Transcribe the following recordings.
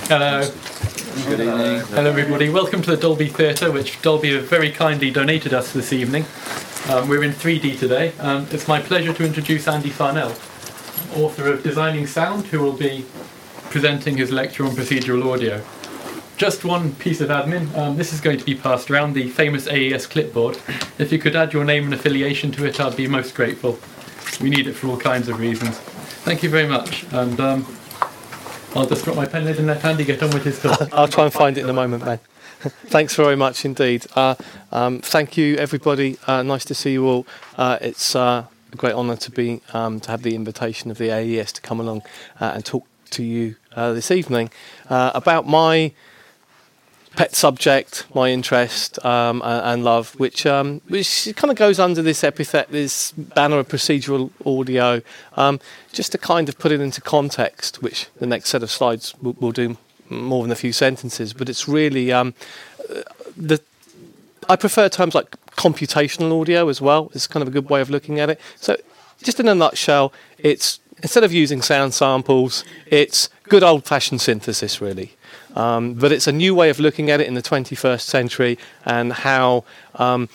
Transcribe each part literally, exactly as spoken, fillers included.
Hello. Good evening. Hello everybody, welcome to the Dolby Theatre, which Dolby have very kindly donated us this evening. Um, we're in three D today. Um, it's my pleasure to introduce Andy Farnell, author of Designing Sound, who will be presenting his lecture on procedural audio. Just one piece of admin, um, this is going to be passed around, the famous A E S clipboard. If you could add your name and affiliation to it, I'd be most grateful. We need it for all kinds of reasons. Thank you very much, and um, I'll just drop my pen lid and let Andy get on with his talk. I'll try and find it in a moment, Ben. Thanks very much indeed. Uh, um, thank you, everybody. Uh, nice to see you all. Uh, it's uh, a great honour to be um, to have the invitation of the A E S to come along uh, and talk to you uh, this evening uh, about my pet subject, my interest um, and, and love, which um, which kind of goes under this epithet, this banner of procedural audio, um, just to kind of put it into context, which the next set of slides will, will do more than a few sentences. But it's really um, the I prefer terms like computational audio as well. It's kind of a good way of looking at it. So, just in a nutshell, it's instead of using sound samples, it's good old-fashioned synthesis, really. Um, but it's a new way of looking at it in the twenty-first century, and how um,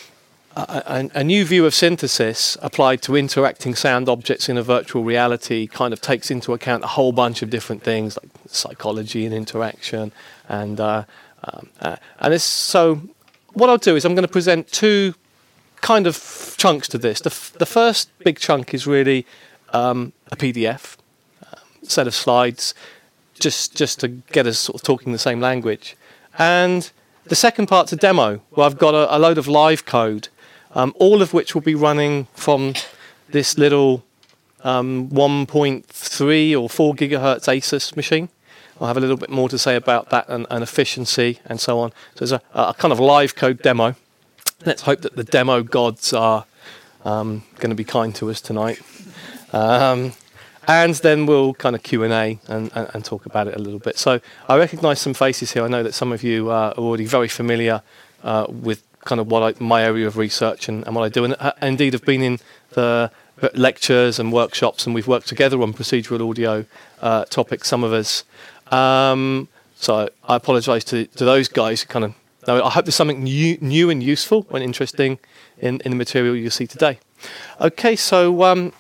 a, a new view of synthesis applied to interacting sound objects in a virtual reality kind of takes into account a whole bunch of different things like psychology and interaction. And uh, um, uh, and it's, so what I'll do is I'm going to present two kind of chunks to this. The, f- the first big chunk is really um, a P D F, um, set of slides, just just to get us sort of talking the same language. And the second part's a demo, where I've got a, a load of live code, um, all of which will be running from this little um, one point three or four gigahertz Asus machine. I'll have a little bit more to say about that and, and efficiency and so on. So there's a, a kind of live code demo. Let's hope that the demo gods are um, going to be kind to us tonight. Um, And then we'll kind of Q and A and, and, and talk about it a little bit. So I recognise some faces here. I know that some of you uh, are already very familiar uh, with kind of what I, my area of research and, and what I do. And uh, indeed have been in the lectures and workshops, and we've worked together on procedural audio uh, topics, some of us. Um, so I apologise to, to those guys who kind of know. I hope there's something new, new and useful and interesting in, in the material you'll see today. Okay, so... Um,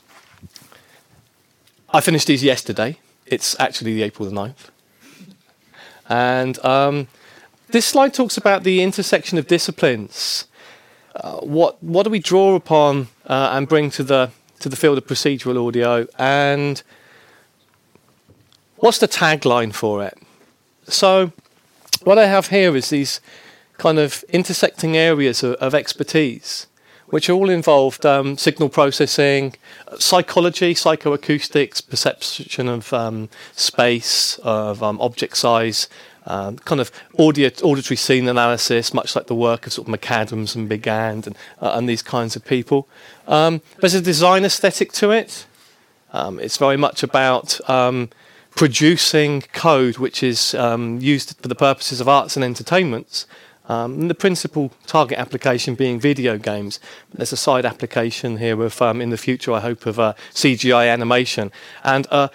I finished these yesterday. It's actually the April the ninth. And um, this slide talks about the intersection of disciplines. Uh, what what do we draw upon uh, and bring to the to the field of procedural audio? And what's the tagline for it? So what I have here is these kind of intersecting areas of, of expertise, which are all involved um, signal processing, psychology, psychoacoustics, perception of um, space, of um, object size, um, kind of audio, auditory scene analysis, much like the work of sort of McAdams and Big And and, uh, and these kinds of people. Um, there's a design aesthetic to it. Um, it's very much about um, producing code which is um, used for the purposes of arts and entertainments. Um, and the principal target application being video games. There's a side application here of, um, in the future, I hope, of uh, C G I animation. And uh,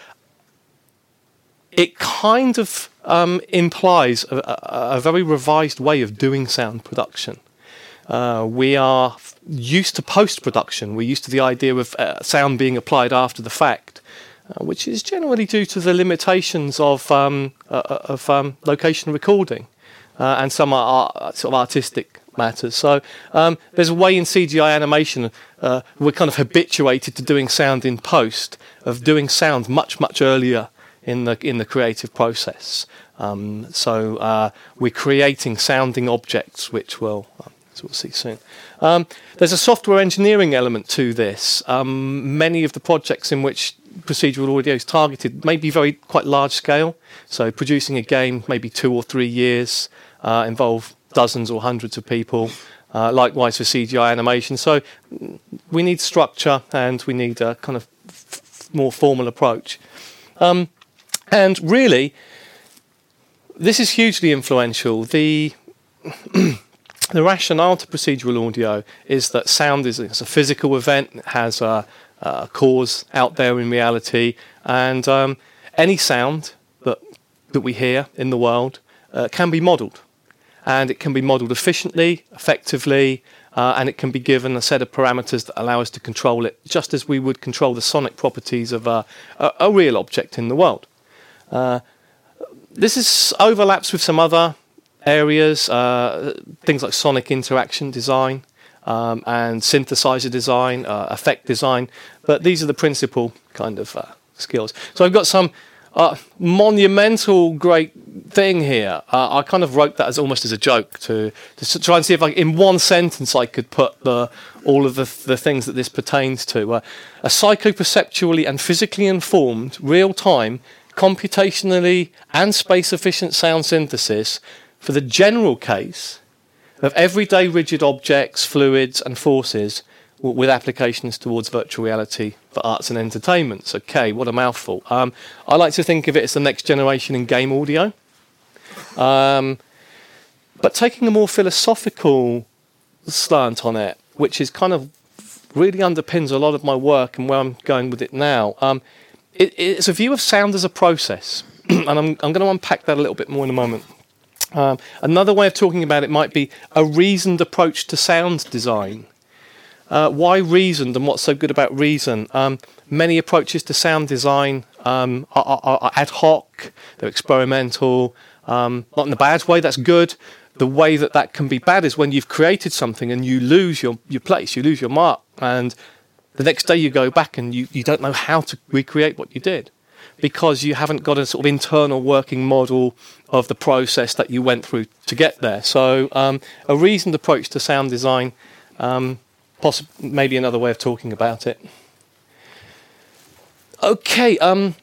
it kind of um, implies a, a, a very revised way of doing sound production. Uh, we are used to post-production. We're used to the idea of uh, sound being applied after the fact, uh, which is generally due to the limitations of, um, uh, of um, location recording. Uh, and some are, are sort of artistic matters. So um, there's a way in C G I animation, uh, we're kind of habituated to doing sound in post, of doing sound much, much earlier in the in the creative process. Um, so uh, we're creating sounding objects, which we'll, uh, we'll see soon. Um, there's a software engineering element to this. Um, many of the projects in which procedural audio is targeted may be very quite large scale. So producing a game, maybe two or three years, uh, involve dozens or hundreds of people. Uh, likewise for C G I animation. So we need structure and we need a kind of f- more formal approach. Um, and really, this is hugely influential. The the rationale to procedural audio is that sound is it's a physical event, it has a, a cause out there in reality, and um, any sound that that we hear in the world uh, can be modelled. And it can be modelled efficiently, effectively, uh, and it can be given a set of parameters that allow us to control it, just as we would control the sonic properties of a, a, a real object in the world. Uh, this is overlaps with some other areas, uh, things like sonic interaction design um, and synthesizer design, uh, effect design, but these are the principal kind of uh, skills. So I've got some uh, monumental great thing here. Uh, I kind of wrote that as almost as a joke to, to try and see if I, in one sentence I could put the, all of the, the things that this pertains to. Uh, a psychoperceptually and physically informed, real-time, computationally and space-efficient sound synthesis for the general case of everyday rigid objects, fluids and forces w- with applications towards virtual reality for arts and entertainment. Okay, what a mouthful. Um, I like to think of it as the next generation in game audio. Um, but taking a more philosophical slant on it, which is kind of really underpins a lot of my work and where I'm going with it now, um, it, it's a view of sound as a process. And I'm, I'm going to unpack that a little bit more in a moment. Um, another way of talking about it might be a reasoned approach to sound design. Uh, why reasoned and what's so good about reason? Um, many approaches to sound design um, are, are, are ad hoc, they're experimental, um, not in a bad way, that's good. The way that that can be bad is when you've created something and you lose your, your place, you lose your mark, and the next day you go back and you, you don't know how to recreate what you did, because you haven't got a sort of internal working model of the process that you went through to get there. So um, a reasoned approach to sound design, um, poss- maybe another way of talking about it. Okay, um,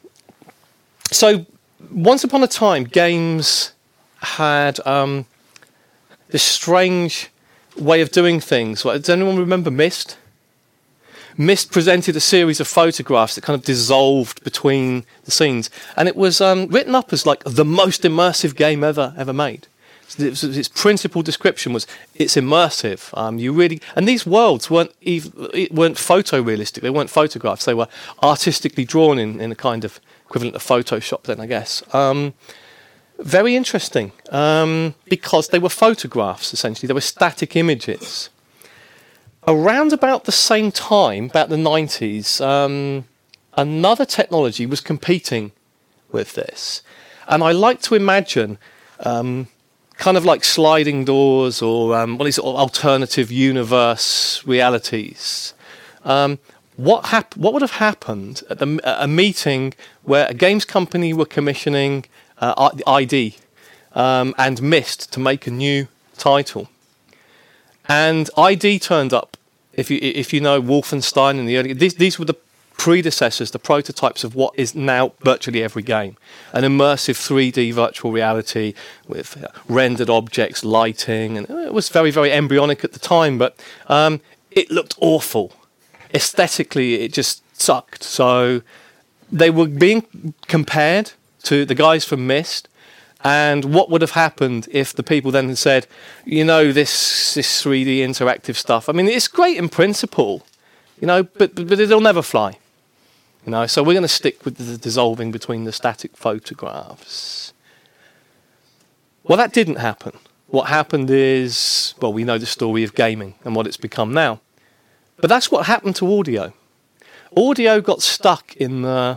so once upon a time, games had um, this strange way of doing things. Does anyone remember Myst? Myst presented a series of photographs that kind of dissolved between the scenes, and it was um, written up as like the most immersive game ever ever made. So it was, its principal description was it's immersive. Um, you really, and these worlds weren't even weren't photorealistic. They weren't photographs. They were artistically drawn in, in a kind of equivalent of Photoshop. Then I guess. Um, very interesting um, because they were photographs essentially. They were static images. Around about the same time, about the nineties, um, another technology was competing with this. And I like to imagine um, kind of like sliding doors or um, what is it, alternative universe realities. Um, what, hap- what would have happened at, the, at a meeting where a games company were commissioning uh, I D um, and Myst to make a new title? And I D turned up. If you if you know Wolfenstein and the early, these these were the predecessors, the prototypes of what is now virtually every game, an immersive three D virtual reality with rendered objects, lighting, and it was very very embryonic at the time, but um, it looked awful. Aesthetically, it just sucked. So they were being compared to the guys from Myst. And what would have happened if the people then had said, you know, this this three D interactive stuff, I mean, it's great in principle, you know, but, but, but it'll never fly. You know, so we're going to stick with the dissolving between the static photographs. Well, that didn't happen. What happened is, well, we know the story of gaming and what it's become now. But that's what happened to audio. Audio got stuck in the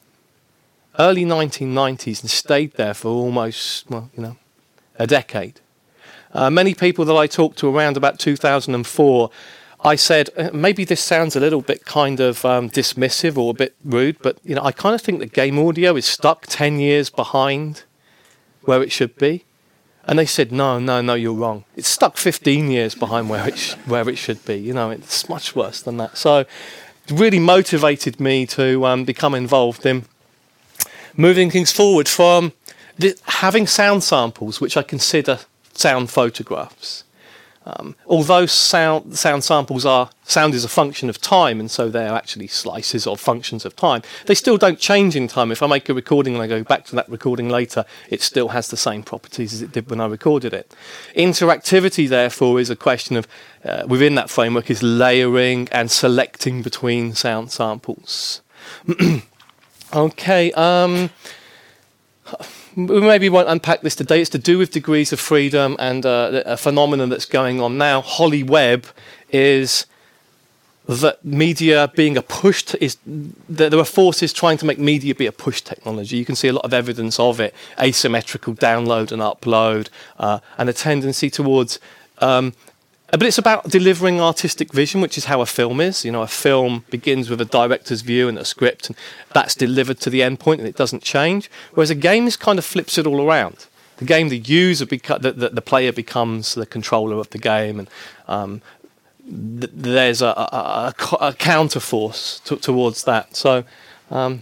early nineteen nineties and stayed there for almost, well, you know, a decade. Uh, many people that I talked to around about two thousand four, I said, maybe this sounds a little bit kind of um, dismissive or a bit rude, but, you know, I kind of think that game audio is stuck ten years behind where it should be. And they said, no, no, no, you're wrong. It's stuck fifteen years behind where it, sh- where it should be. You know, it's much worse than that. So it really motivated me to um, become involved in moving things forward from th- having sound samples, which I consider sound photographs. Um, although sound sound samples are, sound is a function of time, and so they're actually slices or functions of time, they still don't change in time. If I make a recording and I go back to that recording later, it still has the same properties as it did when I recorded it. Interactivity, therefore, is a question of, uh, within that framework, is layering and selecting between sound samples. Okay, um, we maybe won't unpack this today. It's to do with degrees of freedom and uh, a phenomenon that's going on now. Holly Webb is that media being a push t- is that there are forces trying to make media be a push technology. You can see a lot of evidence of it: asymmetrical download and upload, uh, and a tendency towards. Um, but it's about delivering artistic vision, which is how a film is. You know, a film begins with a director's view and a script, and that's delivered to the end point, and it doesn't change. Whereas a game is kind of flips it all around. The game, the user, beca- the, the, the player becomes the controller of the game, and um, th- there's a, a, a, a counterforce to, towards that. So, um,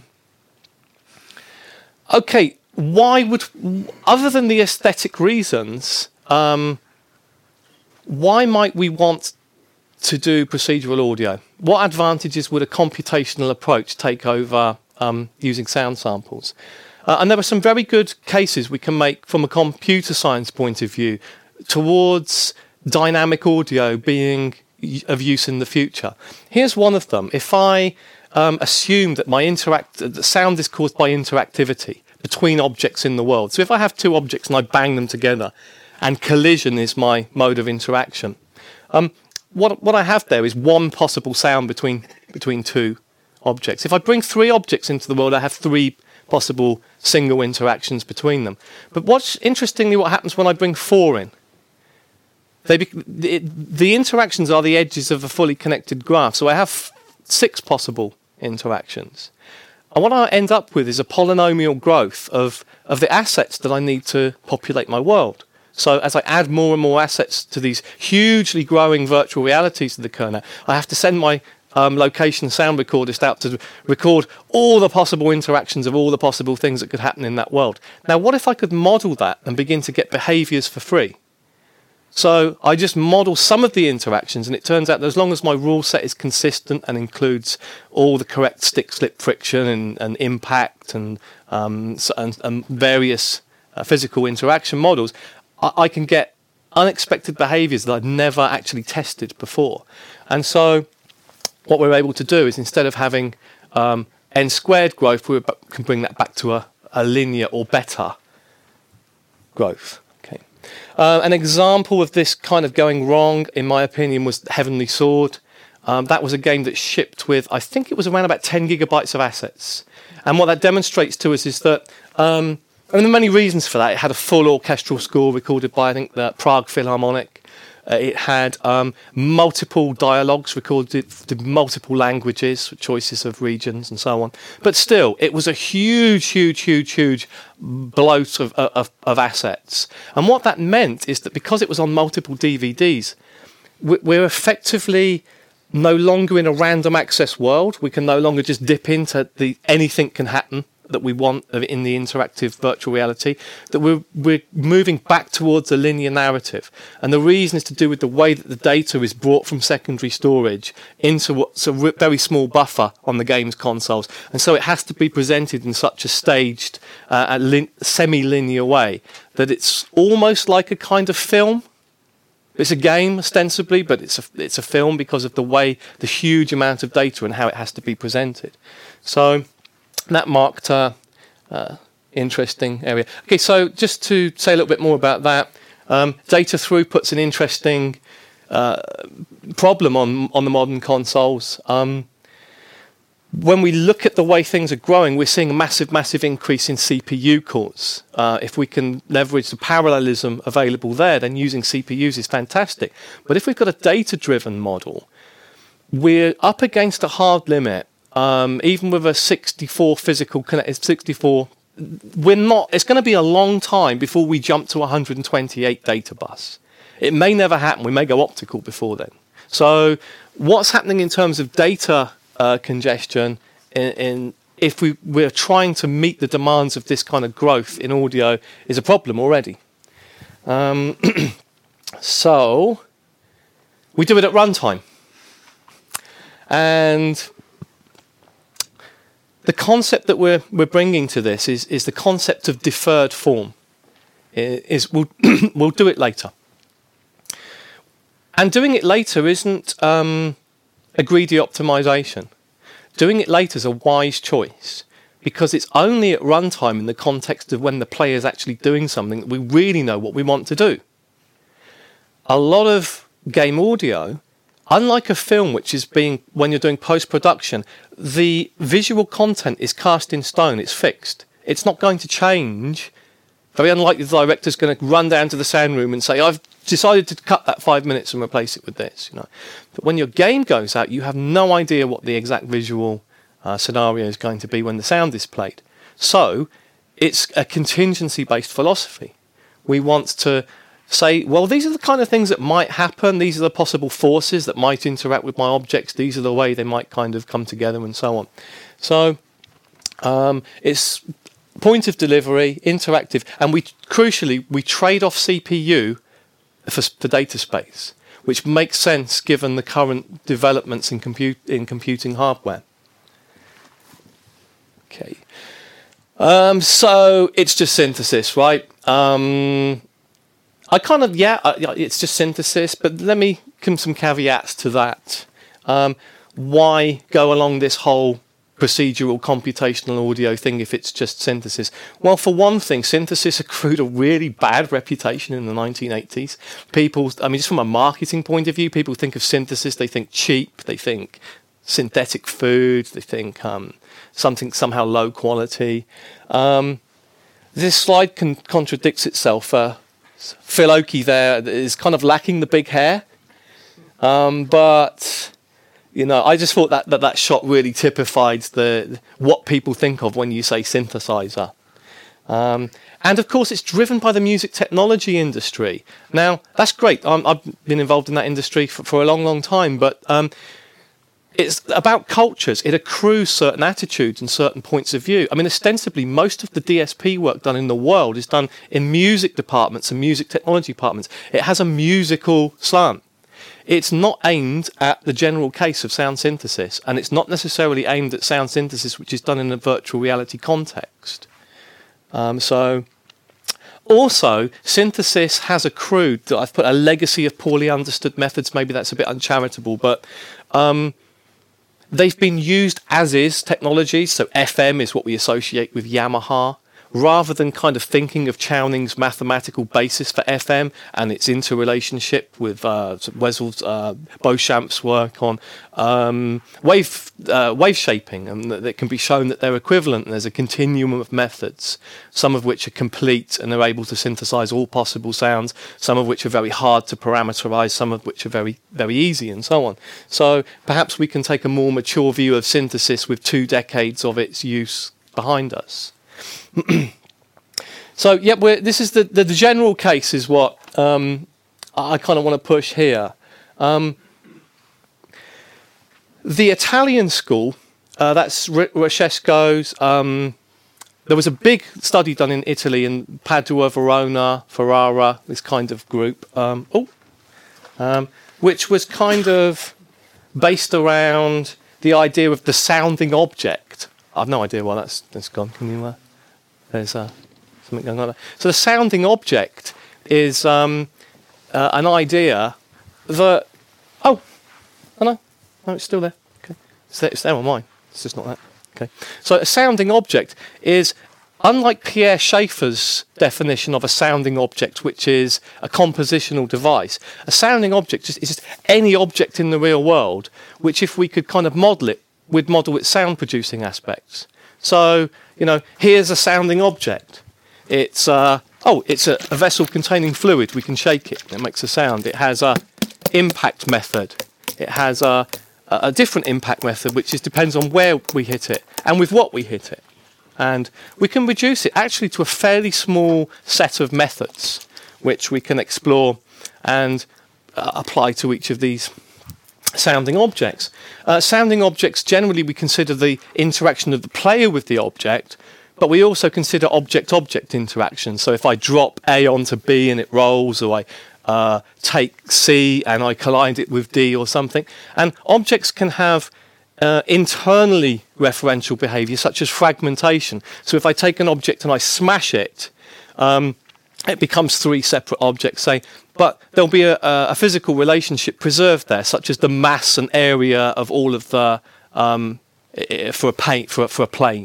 okay, why would, other than the aesthetic reasons, um, why might we want to do procedural audio? What advantages would a computational approach take over um, using sound samples? Uh, and there are some very good cases we can make from a computer science point of view towards dynamic audio being of use in the future. Here's one of them. If I um, assume that my interact, that sound is caused by interactivity between objects in the world. So if I have two objects and I bang them together, and collision is my mode of interaction. Um, what what I have there is one possible sound between between two objects. If I bring three objects into the world, I have three possible single interactions between them. But what's interestingly what happens when I bring four in? They be, it, the interactions are the edges of a fully connected graph. So I have f- six possible interactions. And what I end up with is a polynomial growth of, of the assets that I need to populate my world. So as I add more and more assets to these hugely growing virtual realities that occur now, I have to send my um, location sound recordist out to record all the possible interactions of all the possible things that could happen in that world. Now, what if I could model that and begin to get behaviors for free? So I just model some of the interactions, and it turns out that as long as my rule set is consistent and includes all the correct stick-slip friction and, and impact and, um, and, and various uh, physical interaction models, I can get unexpected behaviours that I'd never actually tested before. And so what we're able to do is instead of having um, n squared growth, we can bring that back to a, a linear or better growth. Okay. Uh, an example of this kind of going wrong, in my opinion, was Heavenly Sword. Um, that was a game that shipped with, I think it was around about ten gigabytes of assets. And what that demonstrates to us is that... Um, I mean, there are many reasons for that. It had a full orchestral score recorded by, I think, the Prague Philharmonic. Uh, it had um, multiple dialogues recorded in multiple languages, choices of regions and so on. But still, it was a huge, huge, huge, huge bloat of, of, of assets. And what that meant is that because it was on multiple D V Ds, we're effectively no longer in a random access world. We can no longer just dip into the anything can happen that we want in the interactive virtual reality, that we're, we're moving back towards a linear narrative. And the reason is to do with the way that the data is brought from secondary storage into what's a very small buffer on the game's consoles. And so it has to be presented in such a staged, uh, lin- semi-linear way that it's almost like a kind of film. It's a game, ostensibly, but it's a, it's a film because of the way, the huge amount of data and how it has to be presented. So... that marked a uh, interesting area. Okay, so just to say a little bit more about that, um, data throughput's an interesting uh, problem on on the modern consoles. Um, when we look at the way things are growing, we're seeing a massive, massive increase in C P U cores. Uh, if we can leverage the parallelism available there, then using C P Us is fantastic. But if we've got a data-driven model, we're up against a hard limit. Um, even with a sixty-four physical connect, sixty-four, we're not. It's going to be a long time before we jump to one hundred twenty-eight data bus. It may never happen. We may go optical before then. So, what's happening in terms of data uh, congestion? In, in if we we're trying to meet the demands of this kind of growth in audio is a problem already. Um, so, we do it at runtime, and the concept that we're we're bringing to this is is the concept of deferred form. Is we'll we'll do it later, and doing it later isn't um, a greedy optimization. Doing it later is a wise choice because it's only at runtime in the context of when the player is actually doing something that we really know what we want to do. A lot of game audio, unlike a film, which is being, when you're doing post-production, the visual content is cast in stone, it's fixed. It's not going to change. Very unlikely the director's going to run down to the sound room and say, I've decided to cut that five minutes and replace it with this. You know. But when your game goes out, you have no idea what the exact visual uh, scenario is going to be when the sound is played. So it's a contingency-based philosophy. We want to say, well, these are the kind of things that might happen. These are the possible forces that might interact with my objects. These are the way they might kind of come together and so on. So um, it's point of delivery, interactive, and we crucially we trade off C P U for, for data space, which makes sense given the current developments in compute in computing hardware. Okay, um, so it's just synthesis, right? Um, I kind of yeah, it's just synthesis, but let me give some caveats to that. Um, why go along this whole procedural computational audio thing if it's just synthesis? Well, for one thing, synthesis accrued a really bad reputation in the nineteen eighties. People, I mean, just from a marketing point of view, people think of synthesis, they think cheap, they think synthetic food, they think um, something somehow low quality. Um, this slide con- contradicts itself. Uh, Phil Oakey there is kind of lacking the big hair, um, but you know, I just thought that, that that shot really typified the what people think of when you say synthesizer. Um, and of course, it's driven by the music technology industry. Now, that's great. Um, I've been involved in that industry for, for a long, long time, but um, it's about cultures. It accrues certain attitudes and certain points of view. I mean, ostensibly, most of the D S P work done in the world is done in music departments and music technology departments. It has a musical slant. It's not aimed at the general case of sound synthesis, and it's not necessarily aimed at sound synthesis which is done in a virtual reality context. Um, so, also, synthesis has accrued, I've put a legacy of poorly understood methods, maybe that's a bit uncharitable, but um, they've been used as is technologies, so F M is what we associate with Yamaha, rather than kind of thinking of Chowning's mathematical basis for F M and its interrelationship with uh, Wessel's, uh, Beauchamp's work on um, wave uh, wave shaping, and that it can be shown that they're equivalent. And there's a continuum of methods, some of which are complete and are able to synthesize all possible sounds, some of which are very hard to parameterize, some of which are very, very easy, and so on. So perhaps we can take a more mature view of synthesis with two decades of its use behind us. So, yeah, we're, this is the, the, the general case is what um, I kind of want to push here. Um, the Italian school, uh, that's R- Roscesco's, um, there was a big study done in Italy, in Padua, Verona, Ferrara, this kind of group, um, oh, um, which was kind of based around the idea of the sounding object. I've no idea why that's, that's gone. Can you... Uh, There's uh, something going on there. So the sounding object is um, uh, an idea that... Oh, oh no, no, it's still there. Okay, it's there, it's there on mine. It's just not that. Okay. So a sounding object is, unlike Pierre Schaeffer's definition of a sounding object, which is a compositional device, a sounding object is just any object in the real world, which if we could kind of model it, we'd model its sound-producing aspects. So, you know, here's a sounding object. It's, uh, oh, it's a, a vessel containing fluid. We can shake it. It makes a sound. It has a impact method. It has a, a different impact method, which is depends on where we hit it and with what we hit it. And we can reduce it actually to a fairly small set of methods, which we can explore and uh, apply to each of these sounding objects. Uh, sounding objects, generally we consider the interaction of the player with the object, but we also consider object-object interaction. So if I drop A onto B and it rolls, or I uh, take C and I collide it with D or something. And objects can have uh, internally referential behavior, such as fragmentation. So if I take an object and I smash it, um, it becomes three separate objects, say, but there'll be a, a physical relationship preserved there, such as the mass and area of all of the um, for a paint for for a plane.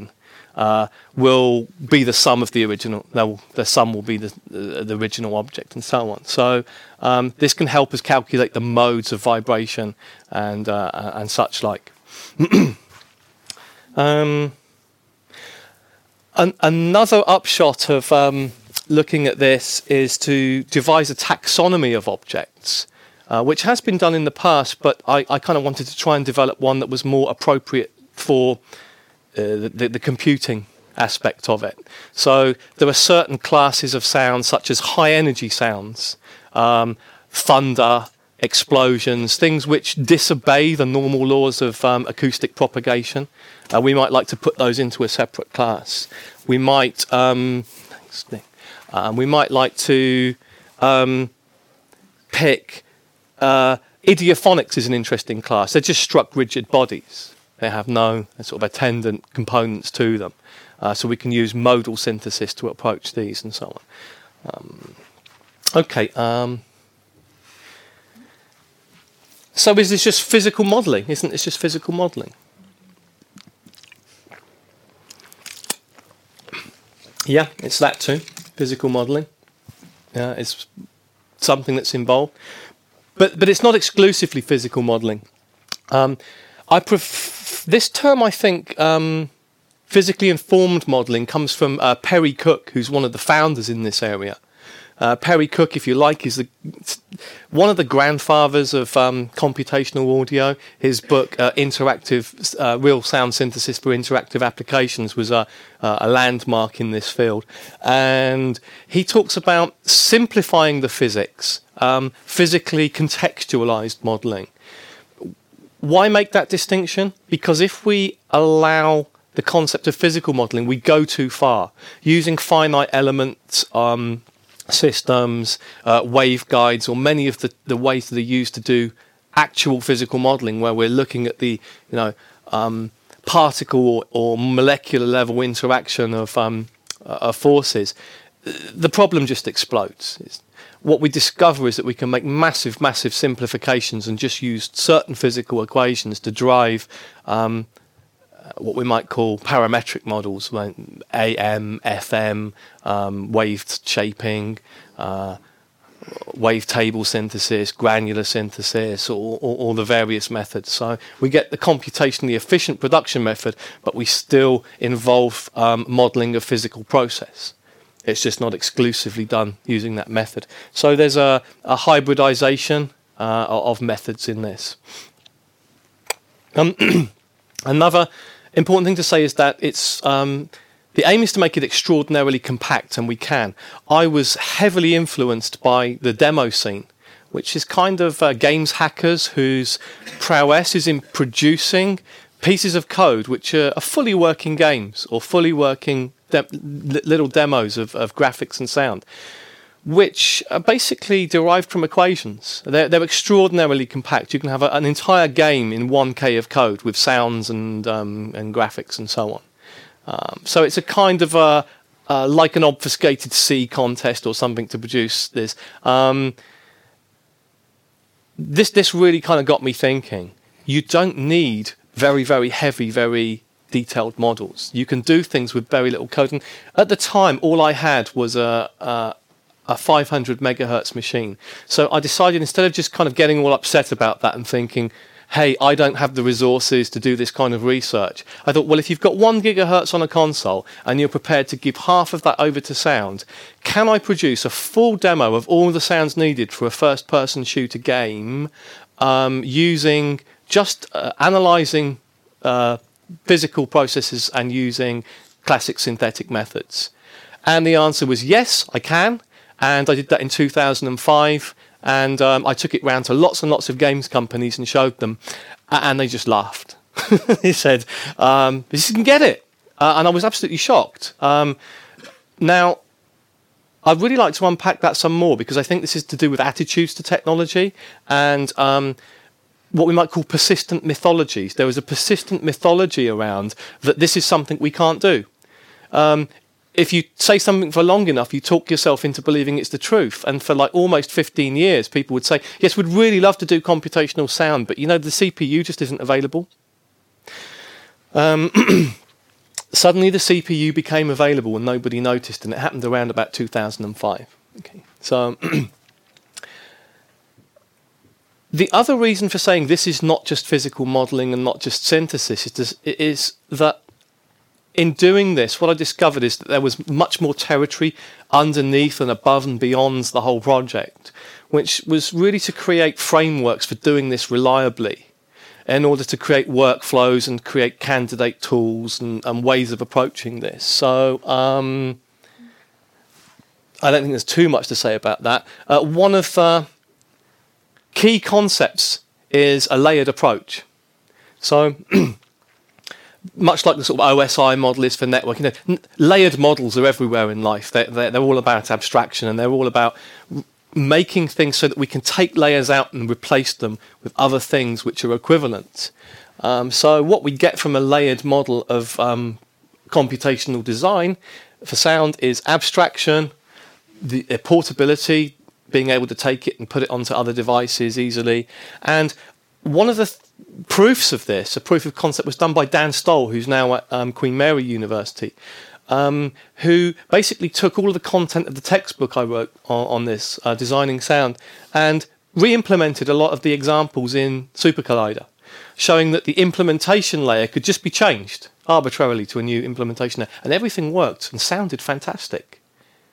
uh, will be the sum of the original. They'll, the sum will be the, the, the original object, and so on. So um, this can help us calculate the modes of vibration and uh, and such like. um, an, another upshot of um, looking at this is to devise a taxonomy of objects, uh, which has been done in the past, but I, I kind of wanted to try and develop one that was more appropriate for uh, the, the computing aspect of it. So there are certain classes of sounds, such as high energy sounds, um, thunder, explosions, things which disobey the normal laws of um, acoustic propagation. Uh, we might like to put those into a separate class. We might, um, thanks, Nick. Uh, we might like to um, pick uh, idiophonics is an interesting class. They're just struck rigid bodies. They have no sort of attendant components to them. Uh, so we can use modal synthesis to approach these and so on. Um, okay. Um, so is this just physical modelling? Isn't this just physical modelling? Yeah, it's that too. Physical modelling. Yeah, it's something that's involved. But but it's not exclusively physical modelling. Um, I pref- this term, I think, um, physically informed modelling comes from uh, Perry Cook, who's one of the founders in this area. Uh, Perry Cook, if you like, is the, one of the grandfathers of um, computational audio. His book, uh, Interactive uh, Real Sound Synthesis for Interactive Applications, was a, uh, a landmark in this field. And he talks about simplifying the physics, um, physically contextualized modelling. Why make that distinction? Because if we allow the concept of physical modelling, we go too far. Using finite elements, um, systems, uh, waveguides, or many of the, the ways that are used to do actual physical modelling, where we're looking at the you know um, particle or, or molecular level interaction of, um, uh, of forces, the problem just explodes. It's, what we discover is that we can make massive, massive simplifications and just use certain physical equations to drive um, what we might call parametric models, like A M, F M, um, wave shaping, uh, wave table synthesis, granular synthesis, or, or, or the various methods. So we get the computationally efficient production method, but we still involve um, modelling of physical process. It's just not exclusively done using that method. So there's a, a hybridization uh, of methods in this. Um, another important thing to say is that it's um, the aim is to make it extraordinarily compact, and we can. I was heavily influenced by the demo scene, which is kind of uh, games hackers whose prowess is in producing pieces of code which are, are fully working games or fully working de- little demos of, of graphics and sound, which are basically derived from equations. They're, they're extraordinarily compact. You can have a, an entire game in one K of code with sounds and um, and graphics and so on. Um, so it's a kind of a, uh, like an obfuscated C contest or something to produce this. Um, this this really kind of got me thinking. You don't need very, very heavy, very detailed models. You can do things with very little code. And at the time, all I had was a... a a five hundred megahertz machine. So I decided, instead of just kind of getting all upset about that and thinking, hey, I don't have the resources to do this kind of research, I thought, well, if you've got one gigahertz on a console and you're prepared to give half of that over to sound, can I produce a full demo of all the sounds needed for a first-person shooter game um, using just uh, analysing uh, physical processes and using classic synthetic methods? And the answer was yes, I can. And I did that in two thousand five, and um, I took it round to lots and lots of games companies and showed them, and they just laughed. They said, um, "You can get it," uh, and I was absolutely shocked. Um, now, I'd really like to unpack that some more, because I think this is to do with attitudes to technology and um, what we might call persistent mythologies. There is a persistent mythology around that this is something we can't do. Um, If you say something for long enough, you talk yourself into believing it's the truth. And for like almost fifteen years, people would say, yes, we'd really love to do computational sound, but you know, the C P U just isn't available. Um, suddenly the C P U became available and nobody noticed, and it happened around about two thousand five. Okay, so the other reason for saying this is not just physical modelling and not just synthesis is, this, is that in doing this, what I discovered is that there was much more territory underneath and above and beyond the whole project, which was really to create frameworks for doing this reliably in order to create workflows and create candidate tools and, and ways of approaching this. So um, I don't think there's too much to say about that. Uh, one of the key concepts is a layered approach. So much like the sort of O S I model is for networking, you know, layered models are everywhere in life. They're, they're, they're all about abstraction, and they're all about making things so that we can take layers out and replace them with other things which are equivalent. Um, so what we get from a layered model of um, computational design for sound is abstraction, the, the portability, being able to take it and put it onto other devices easily. And one of the th- proofs of this, a proof of concept, was done by Dan Stoll, who's now at um, Queen Mary University, um, who basically took all of the content of the textbook I wrote on, on this, uh, Designing Sound, and re-implemented a lot of the examples in Super Collider, showing that the implementation layer could just be changed arbitrarily to a new implementation layer, and everything worked and sounded fantastic.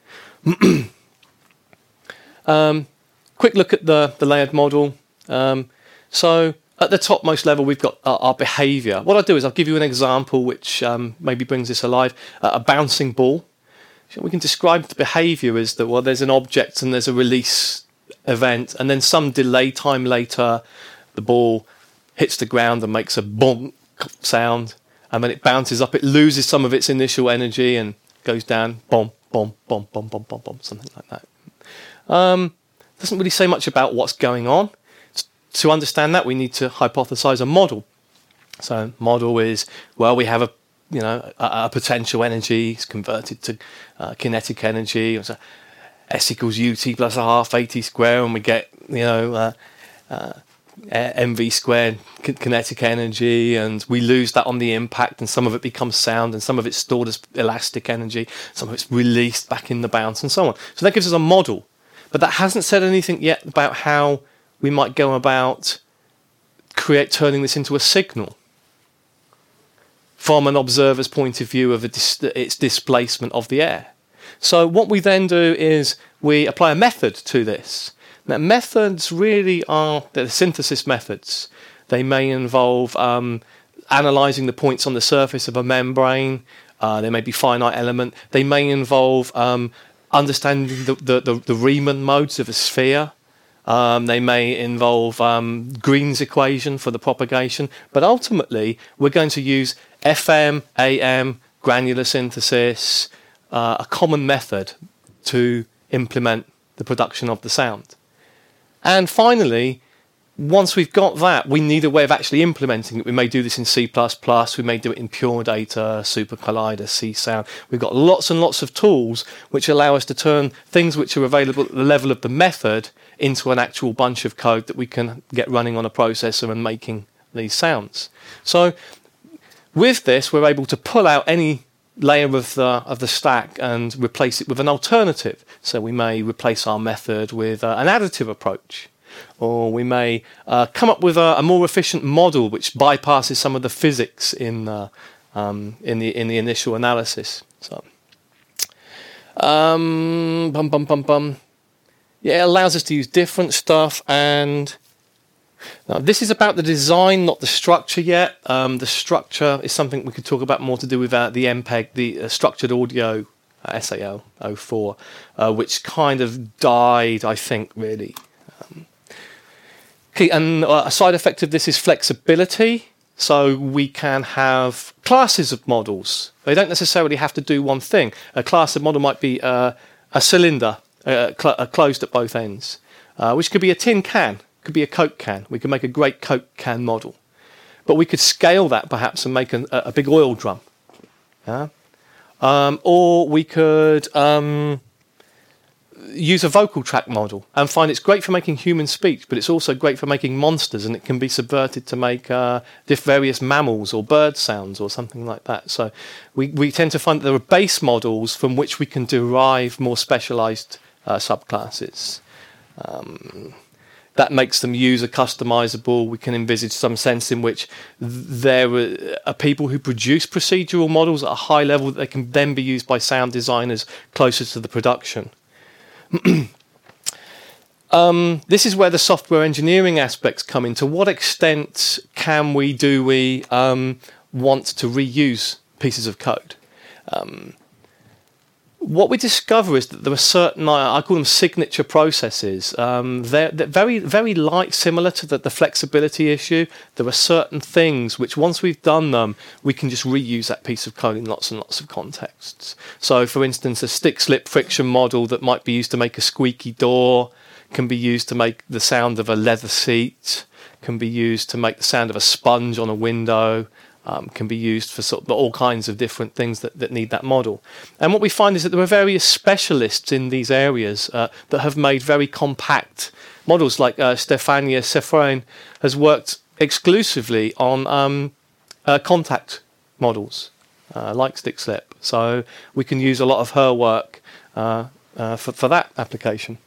Um, quick look at the, the layered model. Um, so at the topmost level, we've got our, our behaviour. What I'll do is I'll give you an example which um, maybe brings this alive. Uh, a bouncing ball. So we can describe the behaviour as that, well, there's an object and there's a release event, and then some delay time later, the ball hits the ground and makes a bonk sound, and then it bounces up. It loses some of its initial energy and goes down, bomb, bomb, bomb, bomb, bomb, bomb, bomb, something like that. Um, doesn't really say much about what's going on. To understand that, we need to hypothesize a model. So model is, well, we have a you know a, a potential energy. It's converted to uh, kinetic energy. So S equals ut plus a half at squared, and we get you know uh, uh, mv squared kinetic energy, and we lose that on the impact, and some of it becomes sound, and some of it's stored as elastic energy, some of it's released back in the bounce, and so on. So that gives us a model. But that hasn't said anything yet about how we might go about create turning this into a signal from an observer's point of view of a dis- its displacement of the air. So what we then do is we apply a method to this. Now, methods really are the synthesis methods. They may involve um, analysing the points on the surface of a membrane. Uh, they may be finite element. They may involve um, understanding the, the, the, the Riemann modes of a sphere. Um, they may involve um, Green's equation for the propagation. But ultimately, we're going to use F M, A M, granular synthesis, uh, a common method to implement the production of the sound. And finally, once we've got that, we need a way of actually implementing it. We may do this in C plus plus, we may do it in Pure Data, Super Collider, C-Sound. We've got lots and lots of tools which allow us to turn things which are available at the level of the method into an actual bunch of code that we can get running on a processor and making these sounds. So with this, we're able to pull out any layer of the of the stack and replace it with an alternative. So we may replace our method with uh, an additive approach, or we may uh, come up with a, a more efficient model which bypasses some of the physics in uh, um, in the in the initial analysis. So, um, bum bum bum bum. Yeah, it allows us to use different stuff, and now this is about the design, not the structure yet. Um, the structure is something we could talk about more to do with uh, the M P E G, the uh, Structured Audio uh, S A L oh four, uh, which kind of died, I think, really. Um, okay, and uh, a side effect of this is flexibility. So we can have classes of models. They don't necessarily have to do one thing. A class of model might be uh, a cylinder uh, cl- uh, closed at both ends, uh, which could be a tin can. Could be a Coke can. We could make a great Coke can model, but we could scale that perhaps and make an, a, a big oil drum, yeah? um, or we could um, use a vocal track model and find it's great for making human speech, but it's also great for making monsters, and it can be subverted to make uh, diff various mammals or bird sounds or something like that. So we, we tend to find that there are base models from which we can derive more specialized uh, subclasses. Um, that makes them user customizable. We can envisage some sense in which there are people who produce procedural models at a high level that they can then be used by sound designers closer to the production. um, this is where the software engineering aspects come in. To what extent can we, do we um, want to reuse pieces of code? Um, what we discover is that there are certain, I call them signature processes. Um, they're, they're very, very light, similar to the, the flexibility issue. There are certain things which, once we've done them, we can just reuse that piece of code in lots and lots of contexts. So, for instance, a stick-slip friction model that might be used to make a squeaky door can be used to make the sound of a leather seat, can be used to make the sound of a sponge on a window. Um, can be used for sort of all kinds of different things that, that need that model. And what we find is that there are various specialists in these areas uh, that have made very compact models, like uh, Stefania Sefrain has worked exclusively on um, uh, contact models, uh, like stick-slip. So we can use a lot of her work uh, uh, for, for that application.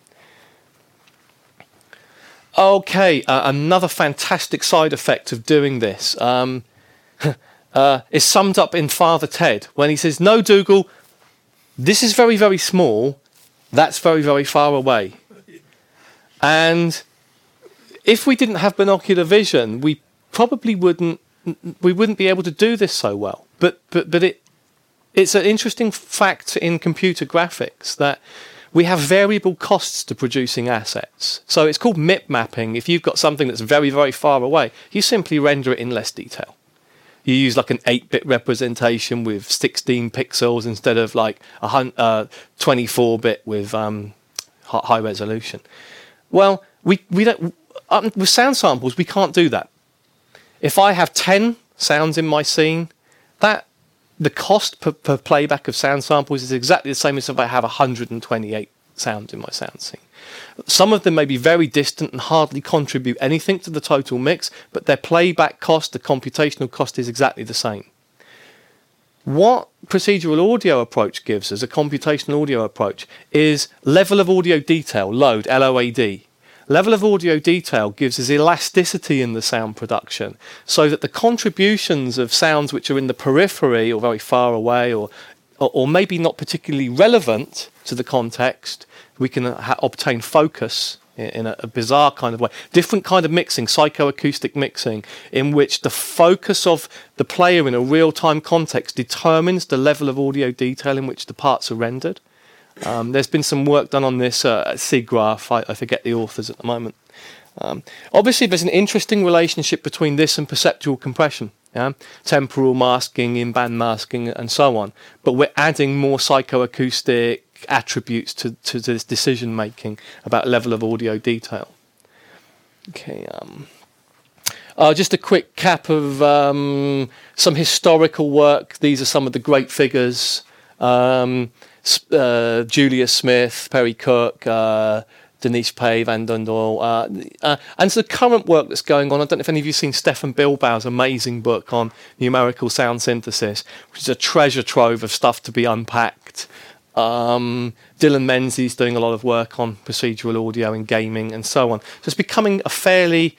Okay, uh, another fantastic side effect of doing this um, Uh, is summed up in Father Ted when he says, "No, Dougal, this is very, very small. That's very, very far away." And if we didn't have binocular vision, we probably wouldn't we wouldn't be able to do this so well. But but but it it's an interesting fact in computer graphics that we have variable costs to producing assets. So it's called M I P mapping. If you've got something that's very, very far away, you simply render it in less detail. You use like an eight-bit representation with sixteen pixels instead of like a twenty-four bit with um, high resolution. Well, we we don't um, with sound samples we can't do that. If I have ten sounds in my scene, that the cost per, per playback of sound samples is exactly the same as if I have one hundred twenty-eight sounds in my sound scene. Some of them may be very distant and hardly contribute anything to the total mix, but their playback cost, the computational cost, is exactly the same. What procedural audio approach gives us, a computational audio approach, is level of audio detail, load, L O A D. Level of audio detail gives us elasticity in the sound production, so that the contributions of sounds which are in the periphery or very far away or or, or maybe not particularly relevant to the context, we can ha obtain focus in, in a, a bizarre kind of way. Different kind of mixing, psychoacoustic mixing, in which the focus of the player in a real-time context determines the level of audio detail in which the parts are rendered. Um, there's been some work done on this uh, at SIGGRAPH. I, I forget the authors at the moment. Um, obviously, there's an interesting relationship between this and perceptual compression. Yeah? Temporal masking, in-band masking, and so on. But we're adding more psychoacoustic attributes to, to this decision making about level of audio detail. Okay, um, uh, just a quick cap of um, some historical work. These are some of the great figures: um, uh, Julius Smith, Perry Cook, uh, Denise Pay, Van Dundel, uh, uh, and so the current work that's going on. I don't know if any of you have seen Stefan Bilbau's amazing book on numerical sound synthesis, which is a treasure trove of stuff to be unpacked. Um, Dylan Menzies doing a lot of work on procedural audio in gaming and so on. So it's becoming a fairly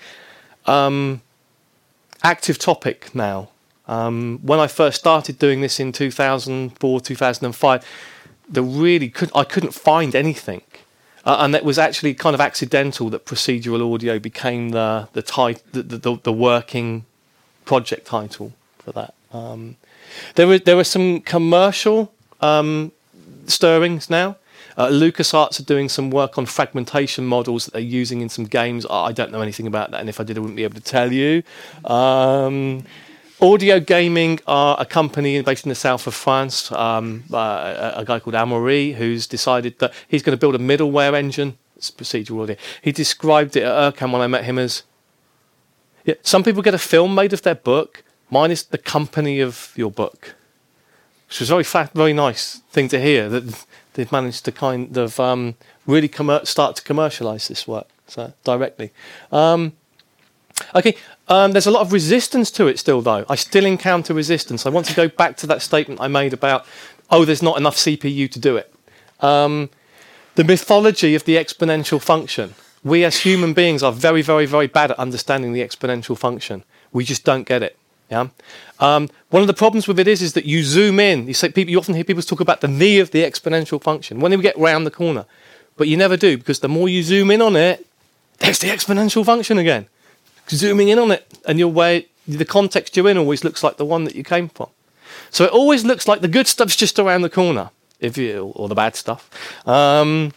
um, active topic now. Um, when I first started doing this in two thousand four, two thousand five, there really could I couldn't find anything. Uh, and it was actually kind of accidental that procedural audio became the the, tit- the, the, the working project title for that. Um, there were there were some commercial um, stirrings now. Uh, LucasArts are doing some work on fragmentation models that they're using in some games. I don't know anything about that, and if I did, I wouldn't be able to tell you. Um, Audio Gaming are a company based in the south of France, um, uh, a, a guy called Amaury, who's decided that he's going to build a middleware engine. It's procedural audio. He described it at ERCAM when I met him as, yeah, some people get a film made of their book, mine is the company of your book. Which was a very, fat, very nice thing to hear, that they've managed to kind of um, really commer- start to commercialise this work so directly. Um, okay, um, there's a lot of resistance to it still, though. I still encounter resistance. I want to go back to that statement I made about, oh, there's not enough C P U to do it. Um, the mythology of the exponential function. We as human beings are very, very, very bad at understanding the exponential function. We just don't get it. Yeah. Um, one of the problems with it is, is that you zoom in. You say people. You often hear people talk about the knee of the exponential function when we get round the corner, but you never do, because the more you zoom in on it, there's the exponential function again. Zooming in on it, and your way, the context you're in always looks like the one that you came from. So it always looks like the good stuff's just around the corner, if you, or the bad stuff. Um,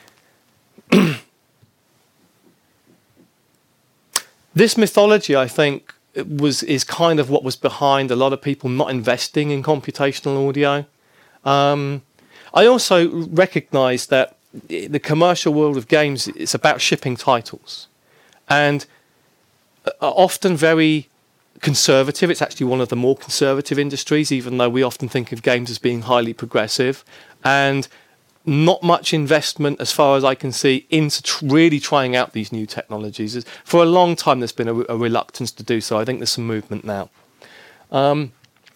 this mythology, I think, was is kind of what was behind a lot of people not investing in computational audio. Um, I also recognise that the commercial world of games is about shipping titles, and are often very conservative. It's actually one of the more conservative industries, even though we often think of games as being highly progressive, and not much investment, as far as I can see, into tr- really trying out these new technologies. For a long time, there's been a, a reluctance to do so. I think there's some movement now. Um,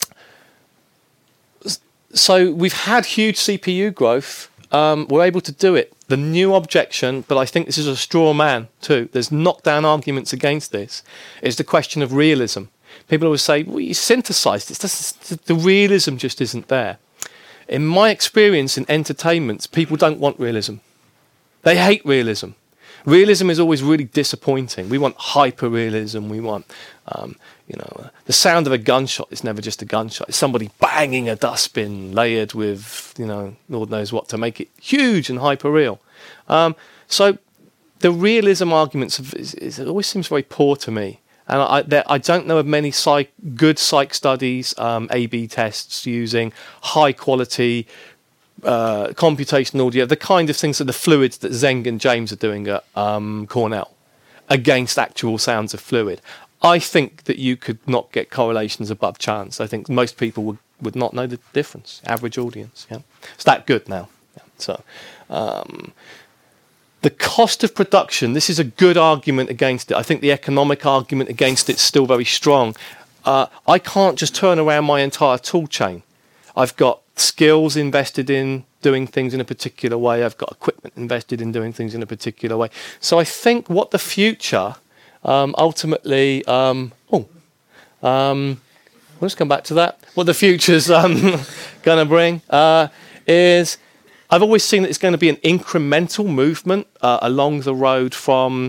so we've had huge C P U growth. Um, we're able to do it. The new objection, but I think this is a straw man too, there's knockdown arguments against this, is the question of realism. People always say, well, you synthesised it. The realism just isn't there. In my experience in entertainment, people don't want realism. They hate realism. Realism is always really disappointing. We want hyper-realism. We want, um, you know, uh, the sound of a gunshot is never just a gunshot. It's somebody banging a dustbin layered with, you know, Lord knows what to make it huge and hyper-real. Um, so the realism arguments have, is, is, it always seems very poor to me. And I, there, I don't know of many psych, good psych studies, um, A B tests using high-quality uh, computational audio, the kind of things that the fluids that Zeng and James are doing at um, Cornell against actual sounds of fluid. I think that you could not get correlations above chance. I think most people would, would not know the difference, average audience. Yeah, it's that good now. Yeah. So... Um, The cost of production, this is a good argument against it. I think the economic argument against it's still very strong. Uh, I can't just turn around my entire tool chain. I've got skills invested in doing things in a particular way. I've got equipment invested in doing things in a particular way. So I think what the future um, ultimately... Um, oh, um, let's come back to that. What the future's um, going to bring uh, is... I've always seen that it's going to be an incremental movement uh, along the road from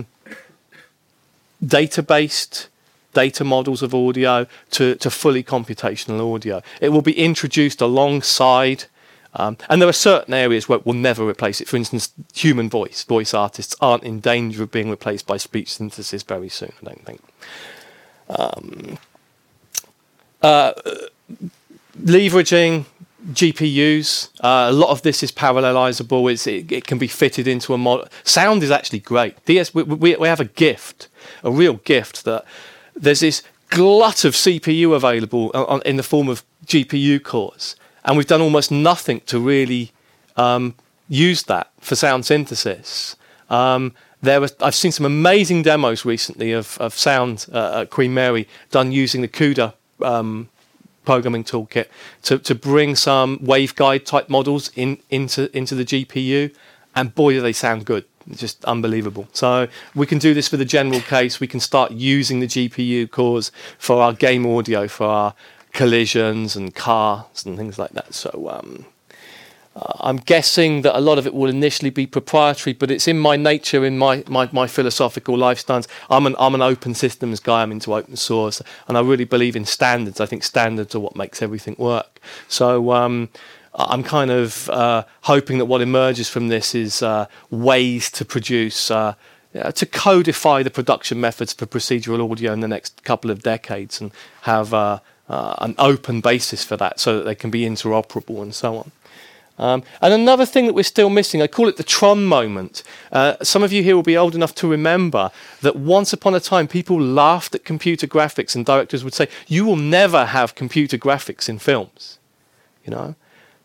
data-based data models of audio to, to fully computational audio. It will be introduced alongside, um, and there are certain areas where it will never replace it. For instance, human voice. Voice artists aren't in danger of being replaced by speech synthesis very soon, I don't think. Um, uh, leveraging G P Us. Uh, a lot of this is parallelizable. It's, it, it can be fitted into a model. Sound is actually great. D S, we, we, we have a gift, a real gift, that there's this glut of C P U available on, in the form of G P U cores, and we've done almost nothing to really um, use that for sound synthesis. Um, there was, I've seen some amazing demos recently of, of sound uh, at Queen Mary done using the CUDA um, programming toolkit to, to bring some waveguide type models in into into the G P U, and boy do they sound good. It's just unbelievable. So we can do this for the general case. We can start using the G P U cores for our game audio, for our collisions and cars and things like that. So um, uh, I'm guessing that a lot of it will initially be proprietary, but it's in my nature, in my, my, my philosophical life stance. I'm an I'm an open systems guy. I'm into open source, and I really believe in standards. I think standards are what makes everything work. So um, I'm kind of uh, hoping that what emerges from this is uh, ways to produce, uh, uh, to codify the production methods for procedural audio in the next couple of decades, and have uh, uh, an open basis for that, so that they can be interoperable and so on. Um, and another thing that we're still missing, I call it the Tron moment. Uh, some of you here will be old enough to remember that once upon a time people laughed at computer graphics, and directors would say, you will never have computer graphics in films. You know,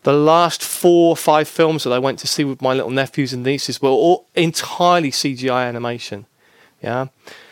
the last four or five films that I went to see with my little nephews and nieces were all entirely C G I animation. Yeah.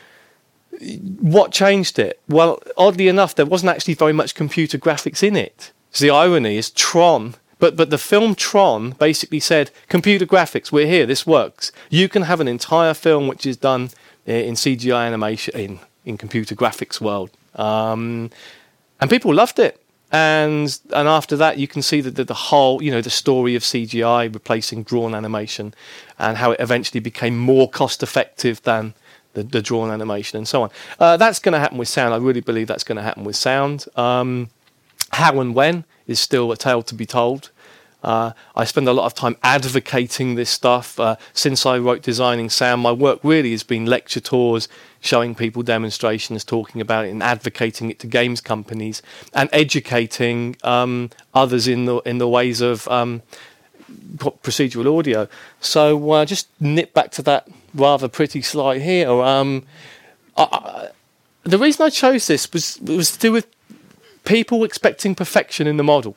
What changed it? Well, oddly enough, there wasn't actually very much computer graphics in it. So the irony is Tron, but but the film Tron basically said, computer graphics, we're here, this works. You can have an entire film which is done in C G I animation, in, in computer graphics world. Um, and people loved it. And and after that, you can see that the, the whole, you know, the story of C G I replacing drawn animation and how it eventually became more cost effective than the, the drawn animation and so on. Uh, that's going to happen with sound. I really believe that's going to happen with sound. Um, how and when is still a tale to be told. Uh, I spend a lot of time advocating this stuff. Uh, since I wrote Designing Sound, my work really has been lecture tours, showing people demonstrations, talking about it and advocating it to games companies and educating um, others in the in the ways of um, procedural audio. So uh, just nip back to that rather pretty slide here. Um, I, I, the reason I chose this was, was to do with people expecting perfection in the model.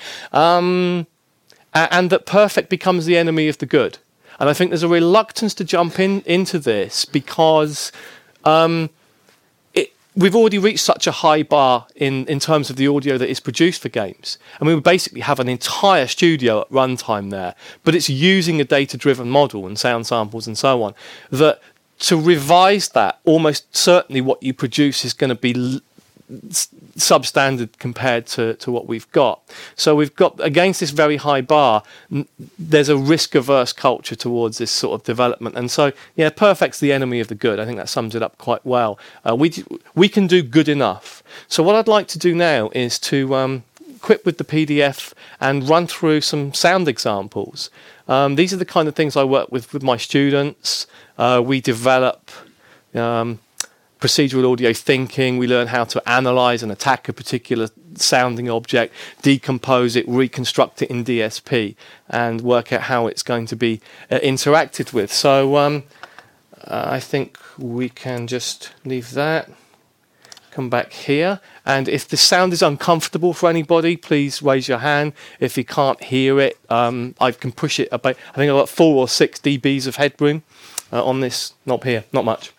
um, and that perfect becomes the enemy of the good. And I think there's a reluctance to jump in into this because um, it, we've already reached such a high bar in, in terms of the audio that is produced for games. And we would basically have an entire studio at runtime there, but it's using a data-driven model and sound samples and so on, that to revise that, almost certainly what you produce is going to be l- substandard compared to, to what we've got. So we've got, against this very high bar, n- there's a risk-averse culture towards this sort of development. And so, yeah, perfect's the enemy of the good. I think that sums it up quite well. Uh, we d- we can do good enough. So what I'd like to do now is to um, quit with the P D F and run through some sound examples. Um, these are the kind of things I work with with my students. Uh, we develop Um, procedural audio thinking. We learn how to analyze and attack a particular sounding object, decompose it, reconstruct it in D S P, and work out how it's going to be uh, interacted with. So um, uh, I think we can just leave that, come back here, and if the sound is uncomfortable for anybody, please raise your hand. If you can't hear it, um, I can push it about, I think I've got four or six dBs of headroom uh, on this knob here, not much.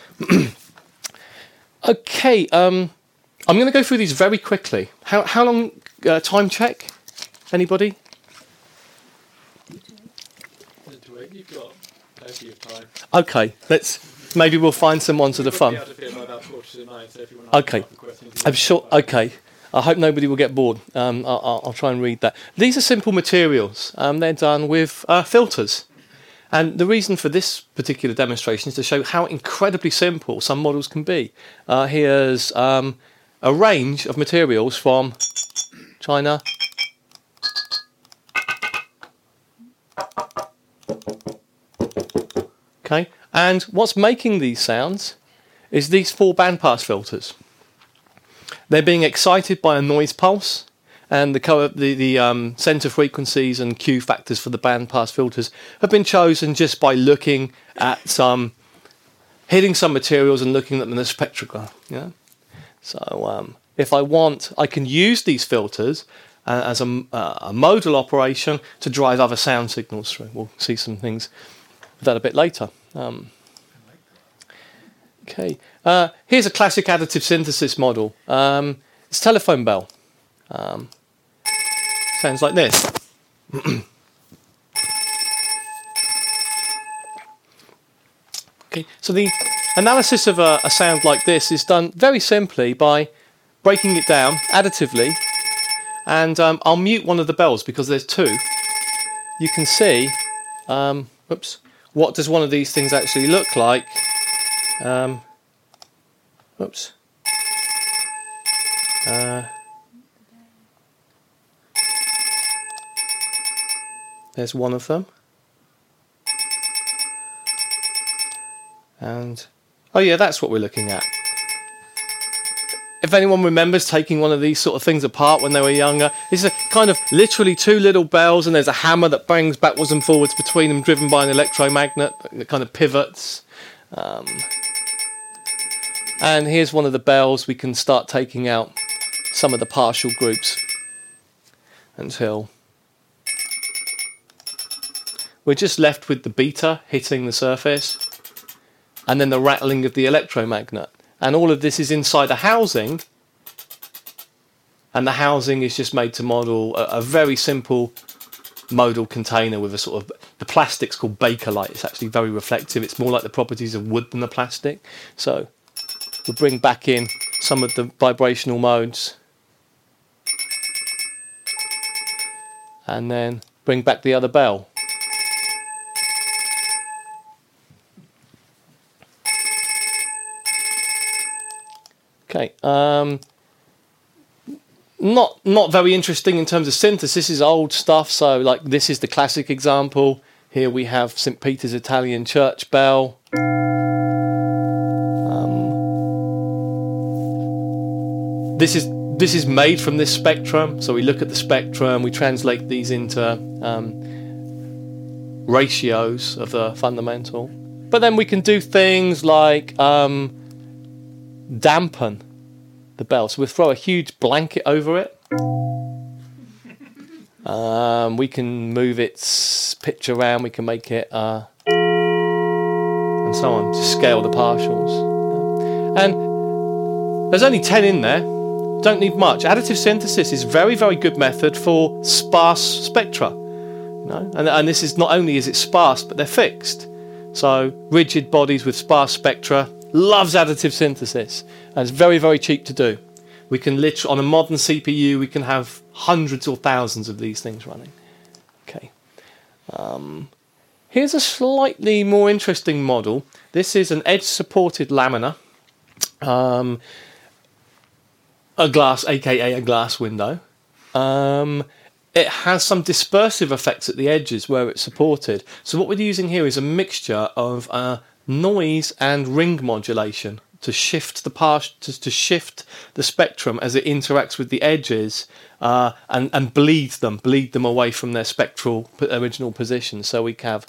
Okay, um, I'm going to go through these very quickly. How how long? Uh, time check? Anybody? You've got plenty of time. Okay, let's. Maybe we'll find some ones that are fun. Okay, I'm sure. Okay, I hope nobody will get bored. Um, I'll, I'll try and read that. These are simple materials. Um, they're done with uh, filters. And the reason for this particular demonstration is to show how incredibly simple some models can be. Uh, here's um, a range of materials from China, okay, and what's making these sounds is these four bandpass filters. They're being excited by a noise pulse, and the co- the, the um, center frequencies and Q factors for the bandpass filters have been chosen just by looking at some, hitting some materials and looking at them in a spectrograph. Yeah. So um, if I want, I can use these filters uh, as a, uh, a modal operation to drive other sound signals through. We'll see some things with that a bit later. Um, okay. Uh, here's a classic additive synthesis model. Um, it's telephone bell. Um, sounds like this. Okay, so the analysis of a, a sound like this is done very simply by breaking it down additively, and um, I'll mute one of the bells because there's two. You can see, um, oops, what does one of these things actually look like? Um, oops. Uh, There's one of them. And, oh yeah, that's what we're looking at. If anyone remembers taking one of these sort of things apart when they were younger, it's a kind of literally two little bells and there's a hammer that bangs backwards and forwards between them, driven by an electromagnet that kind of pivots. Um, and here's one of the bells. We can start taking out some of the partial groups until we're just left with the beta hitting the surface and then the rattling of the electromagnet. And all of this is inside a housing, and the housing is just made to model a, a very simple modal container with a sort of, the plastic's called Bakelite. It's actually very reflective. It's more like the properties of wood than the plastic. So we'll bring back in some of the vibrational modes and then bring back the other bell. Okay, um, not not very interesting in terms of synthesis. This is old stuff, so like this is the classic example. Here we have Saint Peter's Italian church bell. Um, this is this is made from this spectrum. So we look at the spectrum, we translate these into um, ratios of the fundamental. But then we can do things like um, dampen the bell. So we'll throw a huge blanket over it. Um, we can move its pitch around, we can make it, uh, and so on, to scale the partials. And there's only ten in there, don't need much. Additive synthesis is a very, very good method for sparse spectra. You know? and, and this is not only is it sparse, but they're fixed. So rigid bodies with sparse spectra, loves additive synthesis, and it's very, very cheap to do. We can literally, on a modern C P U, we can have hundreds or thousands of these things running. Okay. Um, here's a slightly more interesting model. This is an edge-supported lamina, um, a glass, aka a glass window. Um, it has some dispersive effects at the edges where it's supported. So what we're using here is a mixture of uh, noise and ring modulation to shift the part, to, to shift the spectrum as it interacts with the edges, uh, and and bleed them, bleed them away from their spectral original position. So we have,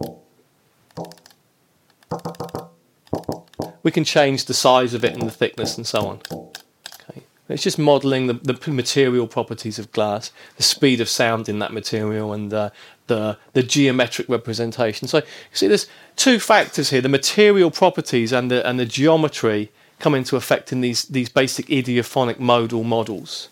we can change the size of it and the thickness and so on. Okay, it's just modelling the, the material properties of glass, the speed of sound in that material, and uh, the the geometric representation. So you see there's two factors here, the material properties and the and the geometry come into effect in these these basic idiophonic modal models.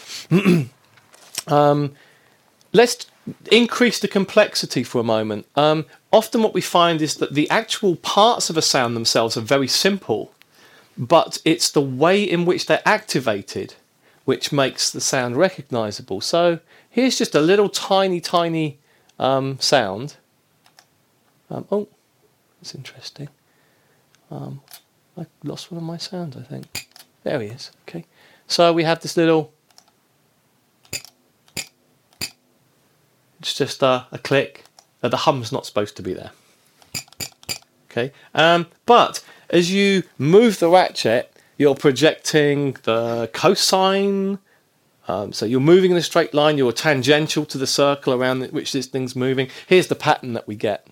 um, let's increase the complexity for a moment. Um, often what we find is that the actual parts of a sound themselves are very simple, but it's the way in which they're activated which makes the sound recognisable. So here's just a little tiny, tiny um, sound. Um, oh, that's interesting. Um, I lost one of my sounds, I think. There he is. Okay. So we have this little... It's just uh, a click. Uh, the hum's not supposed to be there. Okay. Um, but as you move the ratchet, you're projecting the cosine. Um, so you're moving in a straight line. You're tangential to the circle around which this thing's moving. Here's the pattern that we get.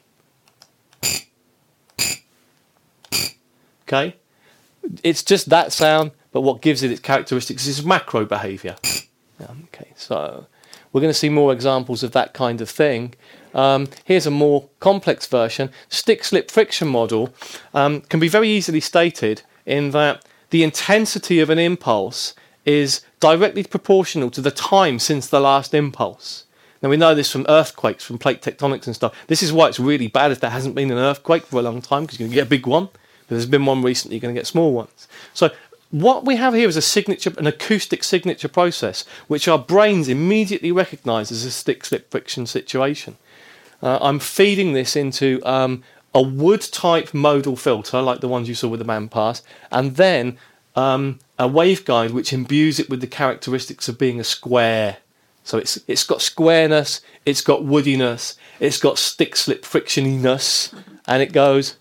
Okay. It's just that sound, but what gives it its characteristics is macro behaviour. Okay. So we're going to see more examples of that kind of thing. Um, here's a more complex version. Stick-slip friction model um, can be very easily stated in that the intensity of an impulse is directly proportional to the time since the last impulse. Now we know this from earthquakes, from plate tectonics and stuff. This is why it's really bad if there hasn't been an earthquake for a long time, because you're going to get a big one. If there's been one recently, you're going to get small ones. So what we have here is a signature, an acoustic signature process, which our brains immediately recognise as a stick-slip friction situation. Uh, I'm feeding this into um, a wood-type modal filter, like the ones you saw with the bandpass, and then um, a waveguide which imbues it with the characteristics of being a square. So it's it's got squareness, it's got woodiness, it's got stick-slip frictioniness, and it goes...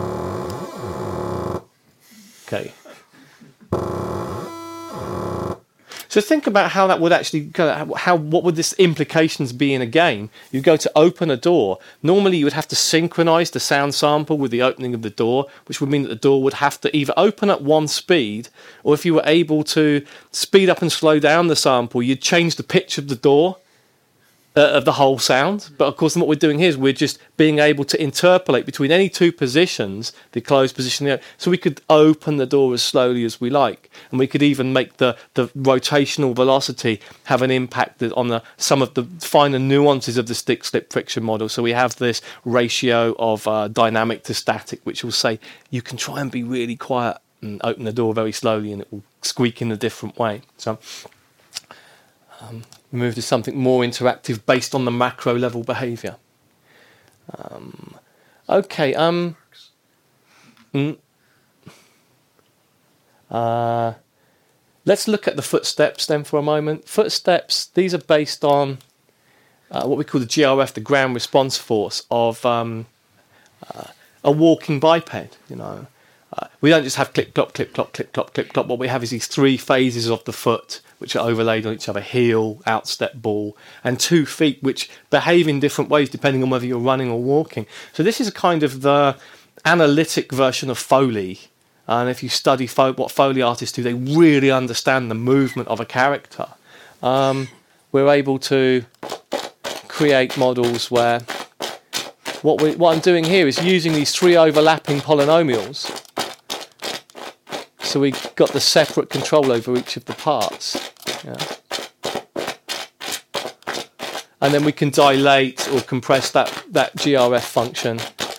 Okay. So think about how that would actually, how what would this implications be in a game? You go to open a door. Normally you would have to synchronize the sound sample with the opening of the door, which would mean that the door would have to either open at one speed, or if you were able to speed up and slow down the sample, you'd change the pitch of the door uh, of the whole sound. But of course, what we're doing here is we're just being able to interpolate between any two positions, the closed position, the, so we could open the door as slowly as we like, and we could even make the, the rotational velocity have an impact on the, some of the finer nuances of the stick-slip friction model. So we have this ratio of uh, dynamic to static, which will say you can try and be really quiet and open the door very slowly and it will squeak in a different way. So um, we move to something more interactive based on the macro level behavior. Um, okay. Um, mm, uh, let's look at the footsteps then for a moment. Footsteps, these are based on uh, what we call the G R F, the ground response force of um, uh, a walking biped, you know. Uh, we don't just have clip, clop, clip, clop, clip, clop, clip, clop. What we have is these three phases of the foot, which are overlaid on each other: heel, outstep, ball, and two feet, which behave in different ways depending on whether you're running or walking. So this is a kind of the analytic version of Foley. And if you study fo- what Foley artists do, they really understand the movement of a character. Um, we're able to create models where what, we, what I'm doing here is using these three overlapping polynomials. So we've got the separate control over each of the parts. Yeah. And then we can dilate or compress that, that G R F function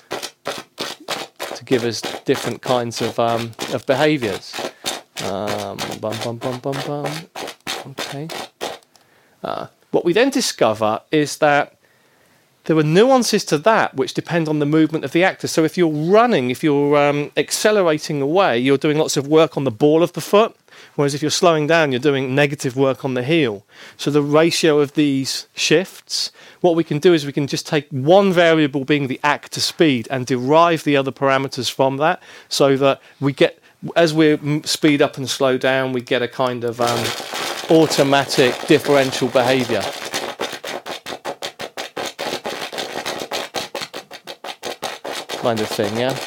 to give us different kinds of um, of behaviours. Um, bum, bum, bum, bum, bum. Okay. Uh, what we then discover is that there are nuances to that which depend on the movement of the actor. So if you're running, if you're um, accelerating away, you're doing lots of work on the ball of the foot, whereas if you're slowing down, you're doing negative work on the heel. So the ratio of these shifts, what we can do is we can just take one variable being the actor speed and derive the other parameters from that, so that we get, as we speed up and slow down, we get a kind of um, automatic differential behaviour. Kind of thing, yeah.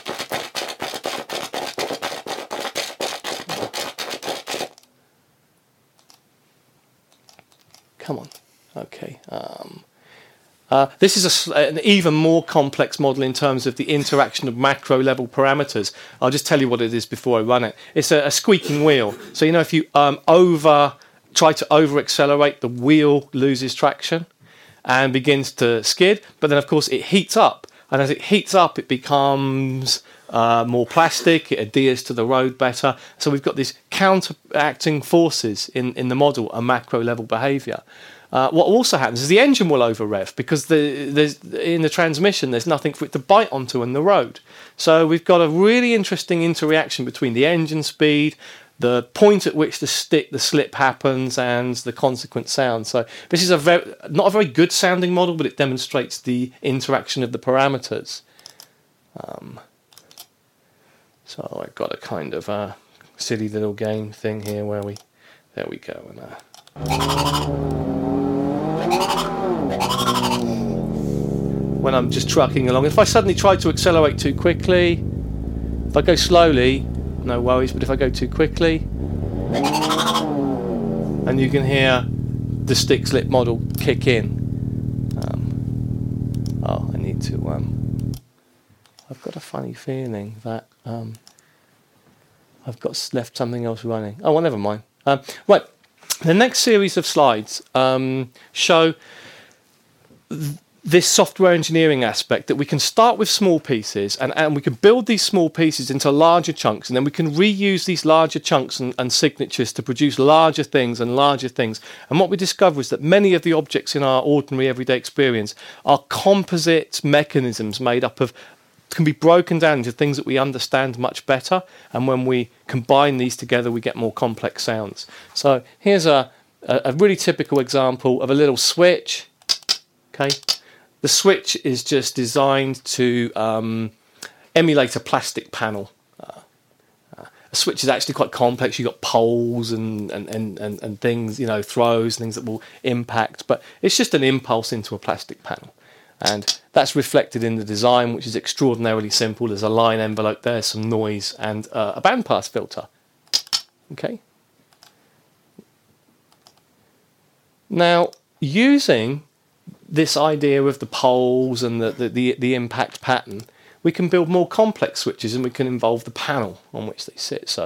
Come on, okay. Um, uh, this is a, an even more complex model in terms of the interaction of macro level parameters. I'll just tell you what it is before I run it. It's a, a squeaking wheel. So you know, if you um, over try to over accelerate, the wheel loses traction and begins to skid. But then, of course, it heats up. And as it heats up, it becomes uh, more plastic, it adheres to the road better. So we've got these counteracting forces in, in the model, a macro level behaviour. Uh, what also happens is the engine will over rev because the, there's, in the transmission there's nothing for it to bite onto in the road. So we've got a really interesting interaction between the engine speed, the point at which the stick, the slip happens, and the consequent sound. So this is a very, not a very good sounding model, but it demonstrates the interaction of the parameters. Um, so I've got a kind of uh, silly little game thing here where we, there we go. And, uh, when I'm just trucking along, if I suddenly try to accelerate too quickly, if I go slowly, no worries, but if I go too quickly, and you can hear the stick slip model kick in. Um, oh, I need to. Um, I've got a funny feeling that um, I've got left something else running. Oh, well, never mind. Um, right, the next series of slides um, show th- this software engineering aspect, that we can start with small pieces and, and we can build these small pieces into larger chunks, and then we can reuse these larger chunks and, and signatures to produce larger things and larger things. And what we discover is that many of the objects in our ordinary everyday experience are composite mechanisms made up of, can be broken down into things that we understand much better, and when we combine these together we get more complex sounds. So here's a, a, a really typical example of a little switch. Okay. The switch is just designed to um, emulate a plastic panel. Uh, uh, a switch is actually quite complex. You've got poles and, and, and, and, and things, you know, throws, things that will impact. But it's just an impulse into a plastic panel. And that's reflected in the design, which is extraordinarily simple. There's a line envelope there, some noise, and uh, a bandpass filter. Okay. Now, using this idea of the poles and the, the, the, the impact pattern, we can build more complex switches and we can involve the panel on which they sit. So,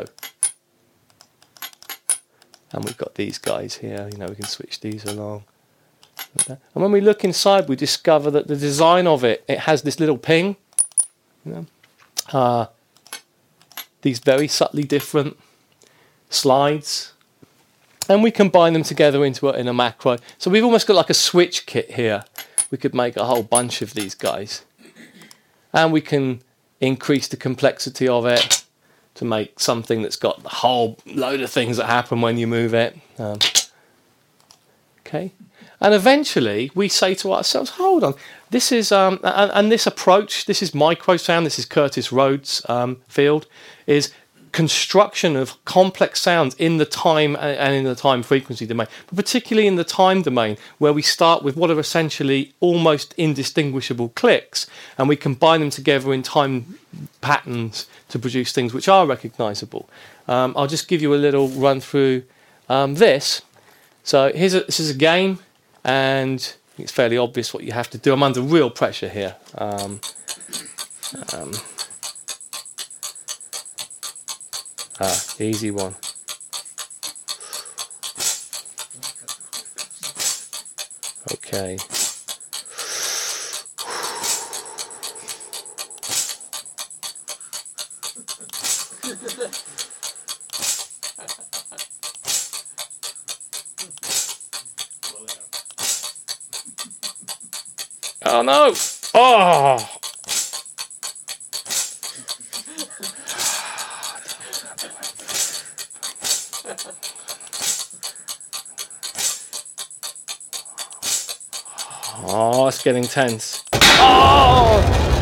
and we've got these guys here, you know, we can switch these along. And when we look inside, we discover that the design of it, it has this little ping, you know, uh, these very subtly different slides, and we combine them together into a, in a macro. So we've almost got like a switch kit here. We could make a whole bunch of these guys, and we can increase the complexity of it to make something that's got a whole load of things that happen when you move it. Um, okay. And eventually we say to ourselves, hold on, this is, um, and, and this approach, this is microsound, this is Curtis Rhodes' um, field, is construction of complex sounds in the time and in the time frequency domain, but particularly in the time domain, where we start with what are essentially almost indistinguishable clicks, and we combine them together in time patterns to produce things which are recognizable. Um, I'll just give you a little run through um, this. So here's a, this is a game, and it's fairly obvious what you have to do. I'm under real pressure here. Um, um, ah, easy one. Okay. Oh no! Oh! Oh, it's getting tense. Oh!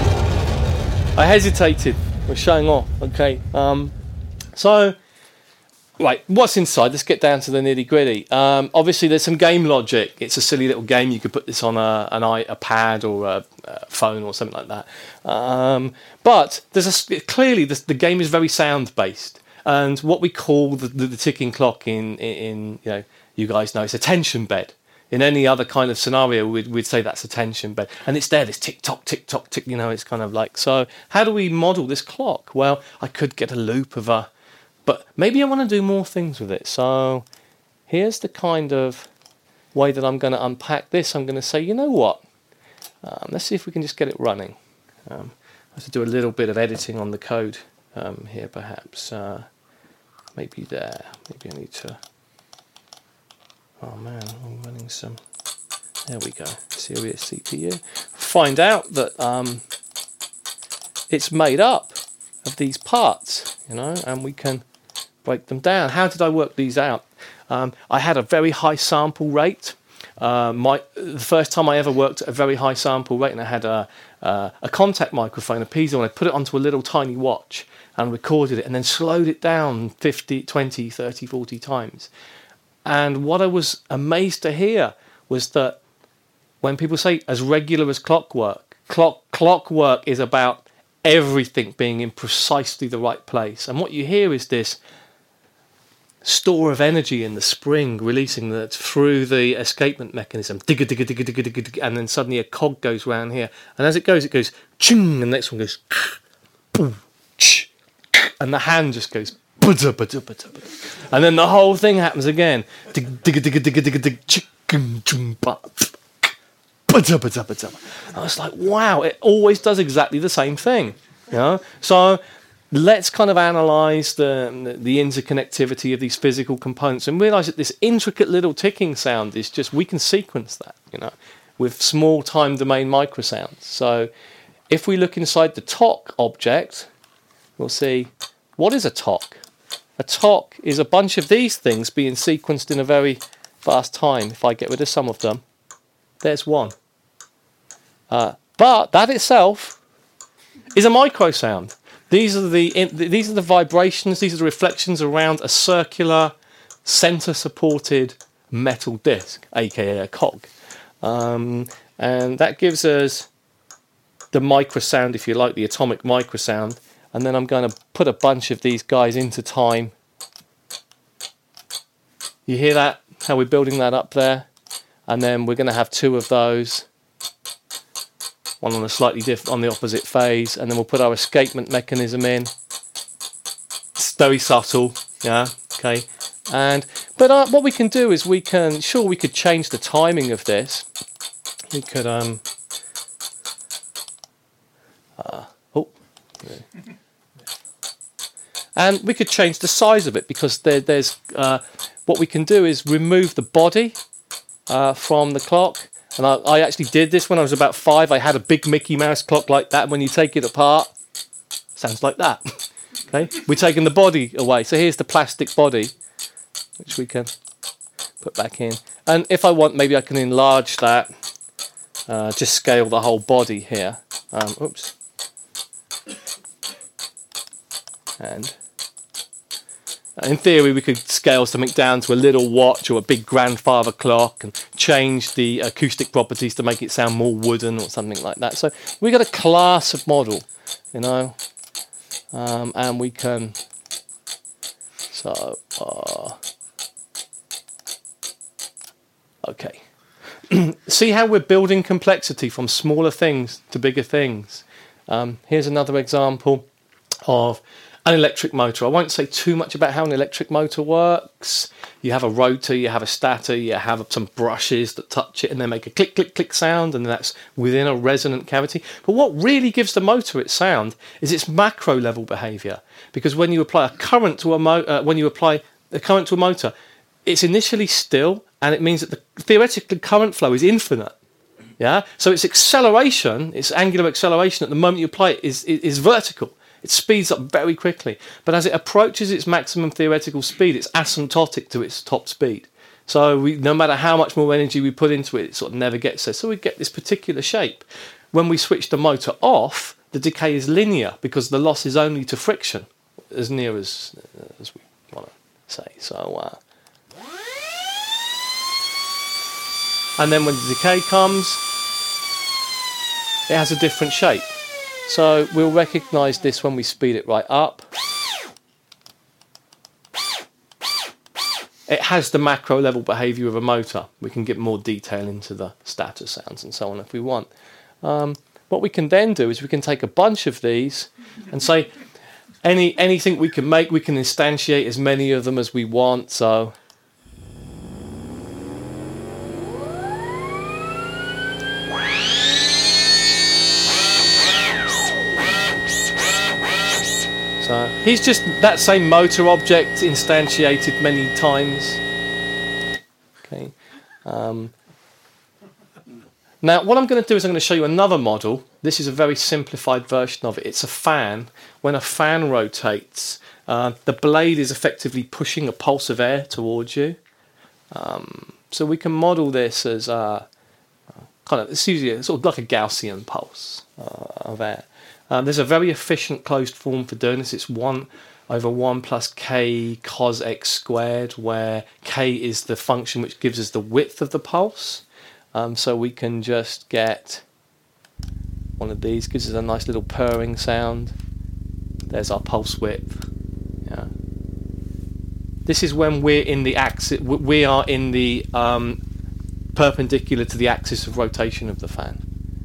I hesitated. We're showing off. Okay. Um. So. Right, what's inside? Let's get down to the nitty gritty. Um, obviously, there's some game logic. It's a silly little game. You could put this on a an i a pad or a, a phone or something like that. Um, but there's a, clearly the, the game is very sound based, and what we call the, the, the ticking clock in, in in you know you guys know it's a tension bed. In any other kind of scenario, we'd, we'd say that's a tension bed, and it's there. This tick tock, tick tock, tick. You know, it's kind of like so. How do we model this clock? Well, I could get a loop of a. But maybe I want to do more things with it. So here's the kind of way that I'm going to unpack this. I'm going to say, you know what? Um, let's see if we can just get it running. Um, I have to do a little bit of editing on the code um, here, perhaps. Uh, maybe there. Maybe I need to... Oh, man. I'm running some... There we go. Serious C P U. Find out that um, it's made up of these parts, you know, and we can... break them down. How did I work these out? Um, I had a very high sample rate. Uh, my the first time I ever worked at a very high sample rate, and I had a uh, a contact microphone, a piezo, and I put it onto a little tiny watch and recorded it, and then slowed it down fifty, twenty, thirty, forty times. And what I was amazed to hear was that when people say as regular as clockwork, clock clockwork is about everything being in precisely the right place. And what you hear is this store of energy in the spring releasing that through the escapement mechanism, digga, digga, digga, digga, digga, digga, and then suddenly a cog goes round here, and as it goes it goes ching, and the next one goes boom, and the hand just goes bada, bada, bada, bada. And then the whole thing happens again, digga, digga, digga, digga, digga, digga, chicken, chum, ba, bada, bada, bada. I was like, wow, it always does exactly the same thing, you know. So let's kind of analyse the the interconnectivity of these physical components and realise that this intricate little ticking sound is just, we can sequence that, you know, with small time domain microsounds. So if we look inside the T O C object, we'll see, what is a T O C? A T O C is a bunch of these things being sequenced in a very fast time. If I get rid of some of them, there's one. Uh, but that itself is a microsound. These are the in, these are the vibrations. These are the reflections around a circular, center-supported metal disc, aka a cog, um, and that gives us the microsound, if you like, the atomic microsound. And then I'm going to put a bunch of these guys into time. You hear that? How we're building that up there, and then we're going to have two of those, one on a slightly different, on the opposite phase, and then we'll put our escapement mechanism in. It's very subtle, yeah, okay. And but uh, what we can do is we can, sure, we could change the timing of this. We could um. Uh, oh. And we could change the size of it, because there, there's uh, what we can do is remove the body uh, from the clock. And I, I actually did this when I was about five. I had a big Mickey Mouse clock like that. When you take it apart, sounds like that. Okay, we're taking the body away. So here's the plastic body, which we can put back in. And if I want, maybe I can enlarge that. Uh, just scale the whole body here. Um, oops. And in theory, we could scale something down to a little watch or a big grandfather clock and change the acoustic properties to make it sound more wooden or something like that. So we got a class of model, you know, um, and we can, so, uh, okay. See how we're building complexity from smaller things to bigger things. Um, here's another example of an electric motor. I won't say too much about how an electric motor works. You have a rotor, you have a stator, you have some brushes that touch it and they make a click, click, click sound, and that's within a resonant cavity. But what really gives the motor its sound is its macro level behavior. Because when you apply a current to a mo uh, when you apply a current to a motor, it's initially still, and it means that the theoretical current flow is infinite. Yeah. So its acceleration, its angular acceleration at the moment you apply it is is, is vertical. It speeds up very quickly, but as it approaches its maximum theoretical speed, it's asymptotic to its top speed. So we, no matter how much more energy we put into it, it sort of never gets there. So we get this particular shape. When we switch the motor off, the decay is linear because the loss is only to friction, as near as, as we want to say. So, uh, and then when the decay comes, it has a different shape. So we'll recognise this when we speed it right up. It has the macro level behaviour of a motor. We can get more detail into the stator sounds and so on if we want. Um, what we can then do is we can take a bunch of these and say any anything we can make, we can instantiate as many of them as we want. So So he's just that same motor object instantiated many times. Okay. Um, now what I'm going to do is I'm going to show you another model. This is a very simplified version of it. It's a fan. When a fan rotates, uh, the blade is effectively pushing a pulse of air towards you. Um, so we can model this as a, kind of, it's usually sort of like a Gaussian pulse uh, of air. Um, there's a very efficient closed form for doing this. It's one over one plus k cos x squared, where k is the function which gives us the width of the pulse. Um, so we can just get one of these, gives us a nice little purring sound. There's our pulse width. Yeah. This is when we're in the axis. We are in the um, perpendicular to the axis of rotation of the fan.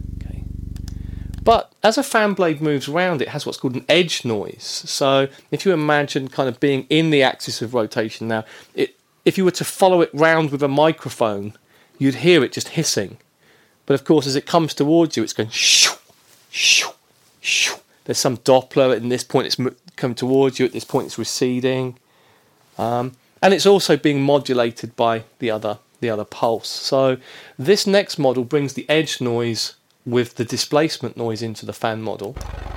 But as a fan blade moves around, it has what's called an edge noise. So if you imagine kind of being in the axis of rotation now, it, if you were to follow it round with a microphone, you'd hear it just hissing. But of course, as it comes towards you, it's going shoo, shoo, shoo. There's some Doppler. At this point, it's come towards you. At this point, it's receding. Um, and it's also being modulated by the other, the other pulse. So this next model brings the edge noise with the displacement noise into the fan model.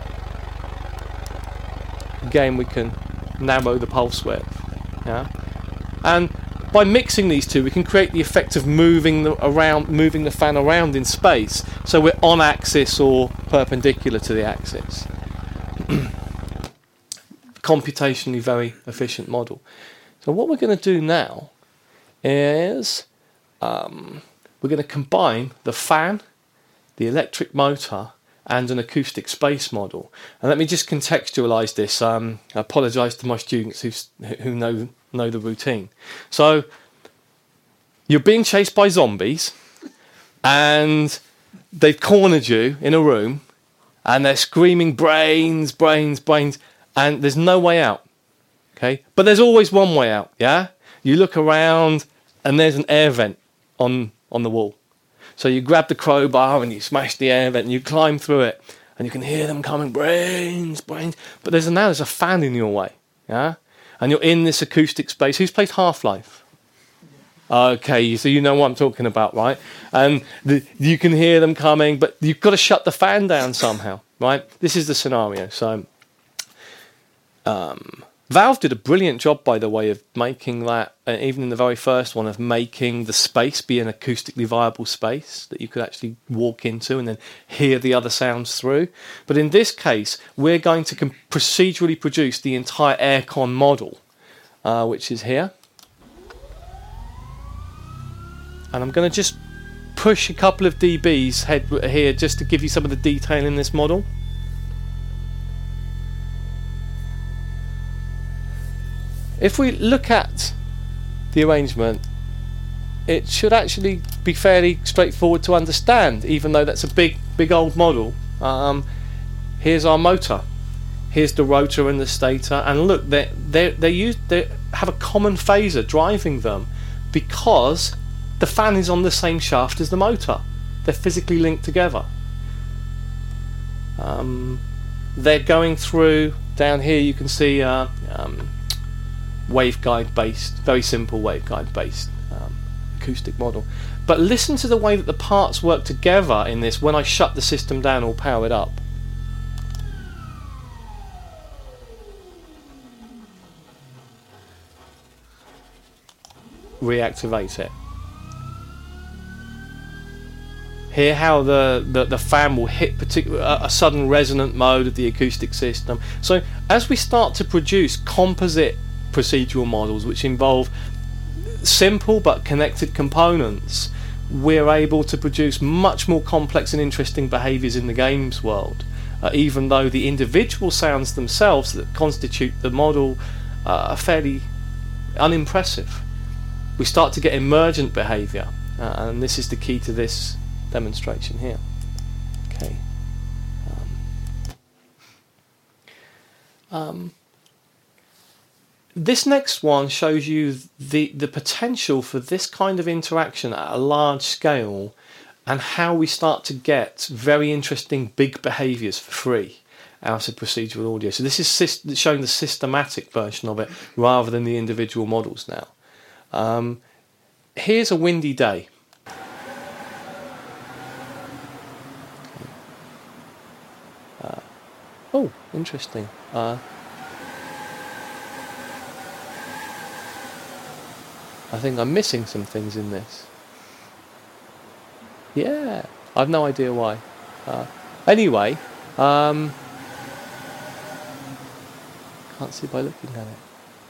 Again, we can narrow the pulse width. Yeah? And by mixing these two, we can create the effect of moving the around, moving the fan around in space. So we're on axis or perpendicular to the axis. Computationally very efficient model. So what we're going to do now is um, we're going to combine the fan, the electric motor, and an acoustic space model. And let me just contextualise this. Um, I apologise to my students who who know know the routine. So you're being chased by zombies, and they've cornered you in a room and they're screaming brains, brains, brains, and there's no way out. Okay, but there's always one way out. Yeah, you look around and there's an air vent on on the wall. So you grab the crowbar and you smash the air vent and you climb through it and you can hear them coming, brains, brains. But there's a, now there's a fan in your way. Yeah, and you're in this acoustic space. Who's played Half-Life? Okay, so you know what I'm talking about, right? And the, you can hear them coming, but you've got to shut the fan down somehow, right? This is the scenario. So, um, Valve did a brilliant job, by the way, of making that, uh, even in the very first one, of making the space be an acoustically viable space that you could actually walk into and then hear the other sounds through. But in this case, we're going to com- procedurally produce the entire aircon model, uh, which is here. And I'm going to just push a couple of dBs head here just to give you some of the detail in this model. If we look at the arrangement, it should actually be fairly straightforward to understand, even though that's a big, big old model. Um, here's our motor. Here's the rotor and the stator. And look, they they they use they have a common phaser driving them because the fan is on the same shaft as the motor. They're physically linked together. Um, they're going through, down here you can see uh, um, waveguide based, very simple waveguide based um, acoustic model. But listen to the way that the parts work together in this when I shut the system down or power it up. Reactivate it. Hear how the, the, the fan will hit particular, a, a sudden resonant mode of the acoustic system. So as we start to produce composite procedural models which involve simple but connected components, we're able to produce much more complex and interesting behaviours in the games world, uh, even though the individual sounds themselves that constitute the model uh, are fairly unimpressive. We start to get emergent behaviour, uh, and this is the key to this demonstration here. Okay. Um, um, this next one shows you the the potential for this kind of interaction at a large scale, and how we start to get very interesting big behaviours for free out of procedural audio. So this is syst- showing the systematic version of it rather than the individual models now. Um, here's a windy day. Uh, oh, interesting. Uh, I think I'm missing some things in this. Yeah, I've no idea why. Uh, anyway, um, can't see by looking at it.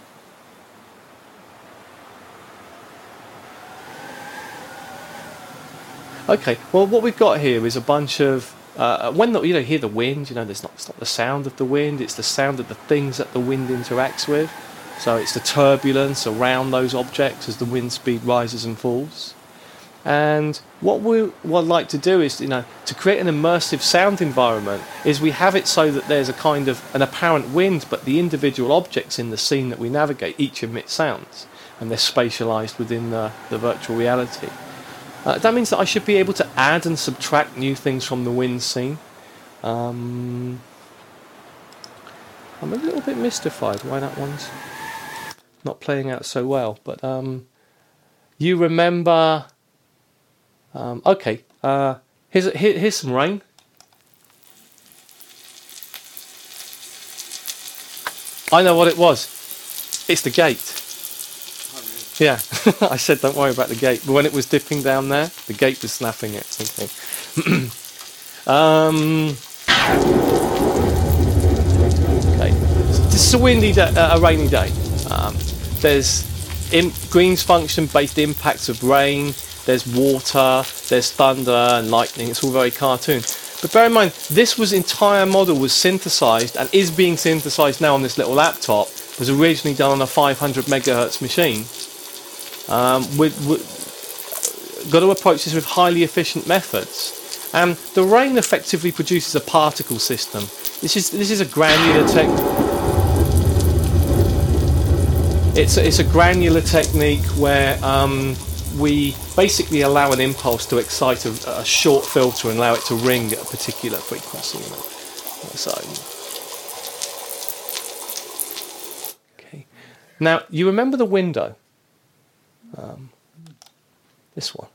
Okay, well, what we've got here is a bunch of uh, when the, you know hear the wind. You know, there's not it's not the sound of the wind; it's the sound of the things that the wind interacts with. So it's the turbulence around those objects as the wind speed rises and falls. And what we would like to do is, you know, to create an immersive sound environment, is we have it so that there's a kind of an apparent wind, but the individual objects in the scene that we navigate each emit sounds, and they're spatialized within the, the virtual reality. Uh, that means that I should be able to add and subtract new things from the wind scene. Um, I'm a little bit mystified why that one's not playing out so well, but um, you remember... Um, okay, uh, here's, here, here's some rain. I know what it was. It's the gate. Yeah, I said don't worry about the gate. But when it was dipping down there, the gate was snapping it. Okay. um, okay. This is a windy day, uh, a rainy day. Um, there's in, Green's function-based impacts of rain. There's water, there's thunder and lightning. It's all very cartoon. But bear in mind, this was entire model was synthesized and is being synthesized now on this little laptop. It was originally done on a five hundred megahertz machine. Um, we've, we've got to approach this with highly efficient methods. And the rain effectively produces a particle system. This is this is a granular technique. It's a, it's a granular technique where um, we basically allow an impulse to excite a, a short filter and allow it to ring at a particular frequency. You know? So, okay. Now you remember the window. Um, this one.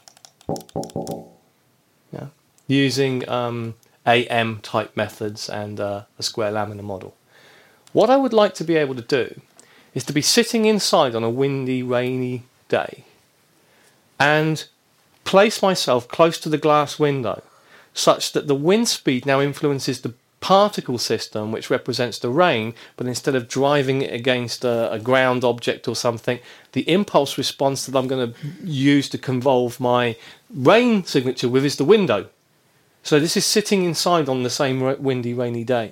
Yeah. Using um, A M type methods and uh, a square laminar model. What I would like to be able to do is to be sitting inside on a windy, rainy day and place myself close to the glass window such that the wind speed now influences the particle system, which represents the rain, but instead of driving it against a, a ground object or something, the impulse response that I'm going to use to convolve my rain signature with is the window. So this is sitting inside on the same windy, rainy day.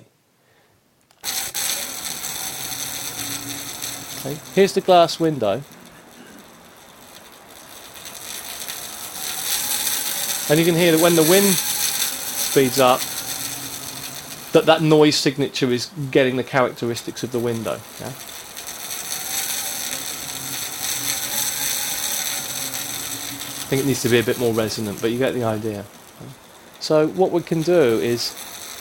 Okay, here's the glass window. And you can hear that when the wind speeds up, that that noise signature is getting the characteristics of the window. Yeah? I think it needs to be a bit more resonant, but you get the idea. So what we can do is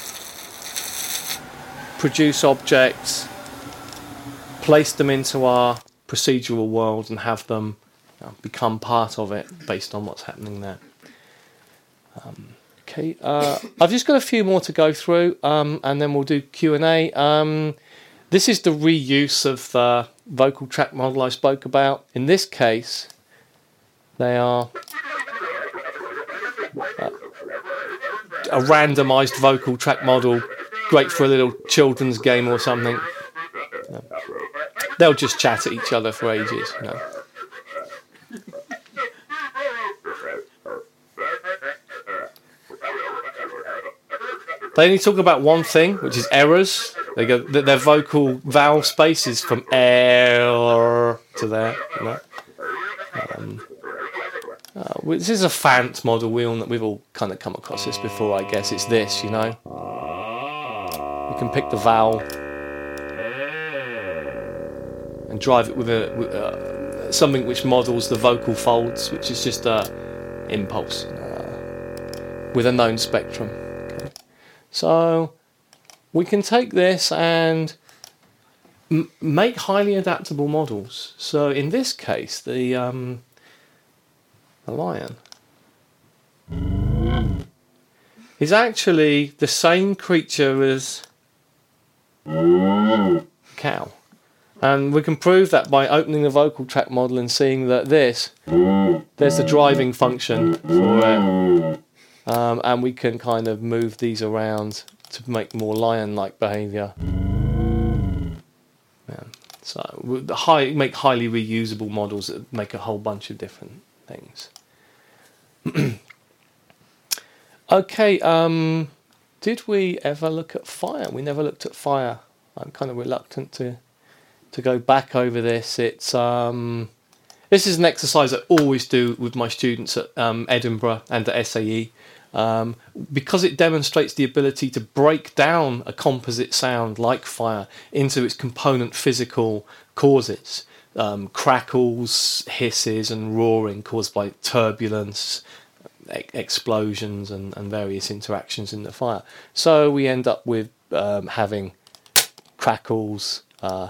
produce objects, place them into our procedural world and have them, you know, become part of it based on what's happening there. Um, okay, uh, I've just got a few more to go through, um, and then we'll do Q and A. Um, this is the reuse of the vocal track model I spoke about. In this case, they are uh, a randomised vocal track model, great for a little children's game or something. Uh, they'll just chat at each other for ages, you know. They only talk about one thing, which is errors. They go that their vocal vowel space is from error to there. You know? um, uh, this is a Fant model. We all, we've all kind of come across this before, I guess. It's this, you know. You can pick the vowel and drive it with a with, uh, something which models the vocal folds, which is just a impulse uh, with a known spectrum. So we can take this and m make highly adaptable models. So in this case, the um, the lion is actually the same creature as cow, and we can prove that by opening the vocal track model and seeing that this there's the driving function for it. Um, and we can kind of move these around to make more lion-like behaviour. Yeah. So the high, make highly reusable models that make a whole bunch of different things. Okay, um, did we ever look at fire? We never looked at fire. I'm kind of reluctant to to go back over this. It's um, this is an exercise I always do with my students at um, Edinburgh and at S A E. Um, because it demonstrates the ability to break down a composite sound like fire into its component physical causes, um, crackles, hisses and roaring caused by turbulence, e explosions and, and various interactions in the fire. So we end up with um, having crackles, uh,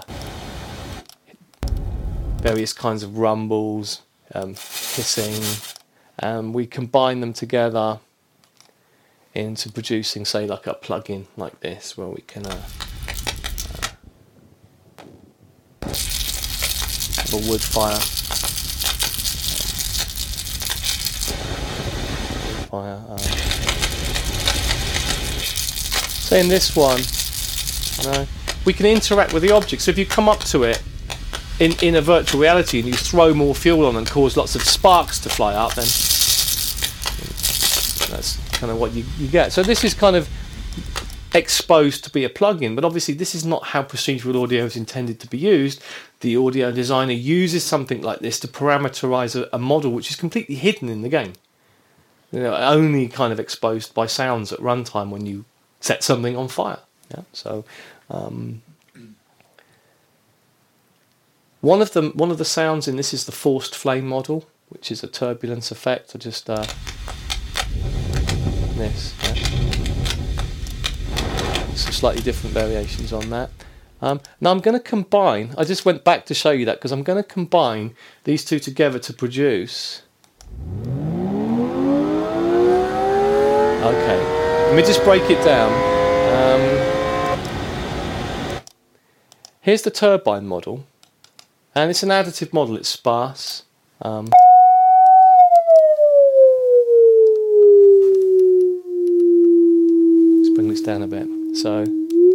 various kinds of rumbles, um, hissing, and we combine them together into producing, say, like a plugin like this, where we can uh, uh, have a wood fire. Fire. Uh. So in this one, you know, we can interact with the object. So if you come up to it in in a virtual reality and you throw more fuel on and cause lots of sparks to fly up, then that's kind of what you, you get. So this is kind of exposed to be a plugin, but obviously this is not how procedural audio is intended to be used. The audio designer uses something like this to parameterize a, a model which is completely hidden in the game. you know, only kind of exposed by sounds at runtime when you set something on fire. Yeah, so um, one of the one of the sounds in this is the forced flame model, which is a turbulence effect. I just uh, this. Yeah. Some slightly different variations on that. Um, now I'm going to combine. I just went back to show you that because I'm going to combine these two together to produce. Okay, let me just break it down. Um, here's the turbine model, and it's an additive model. It's sparse. Um, let's bring this down a bit. So.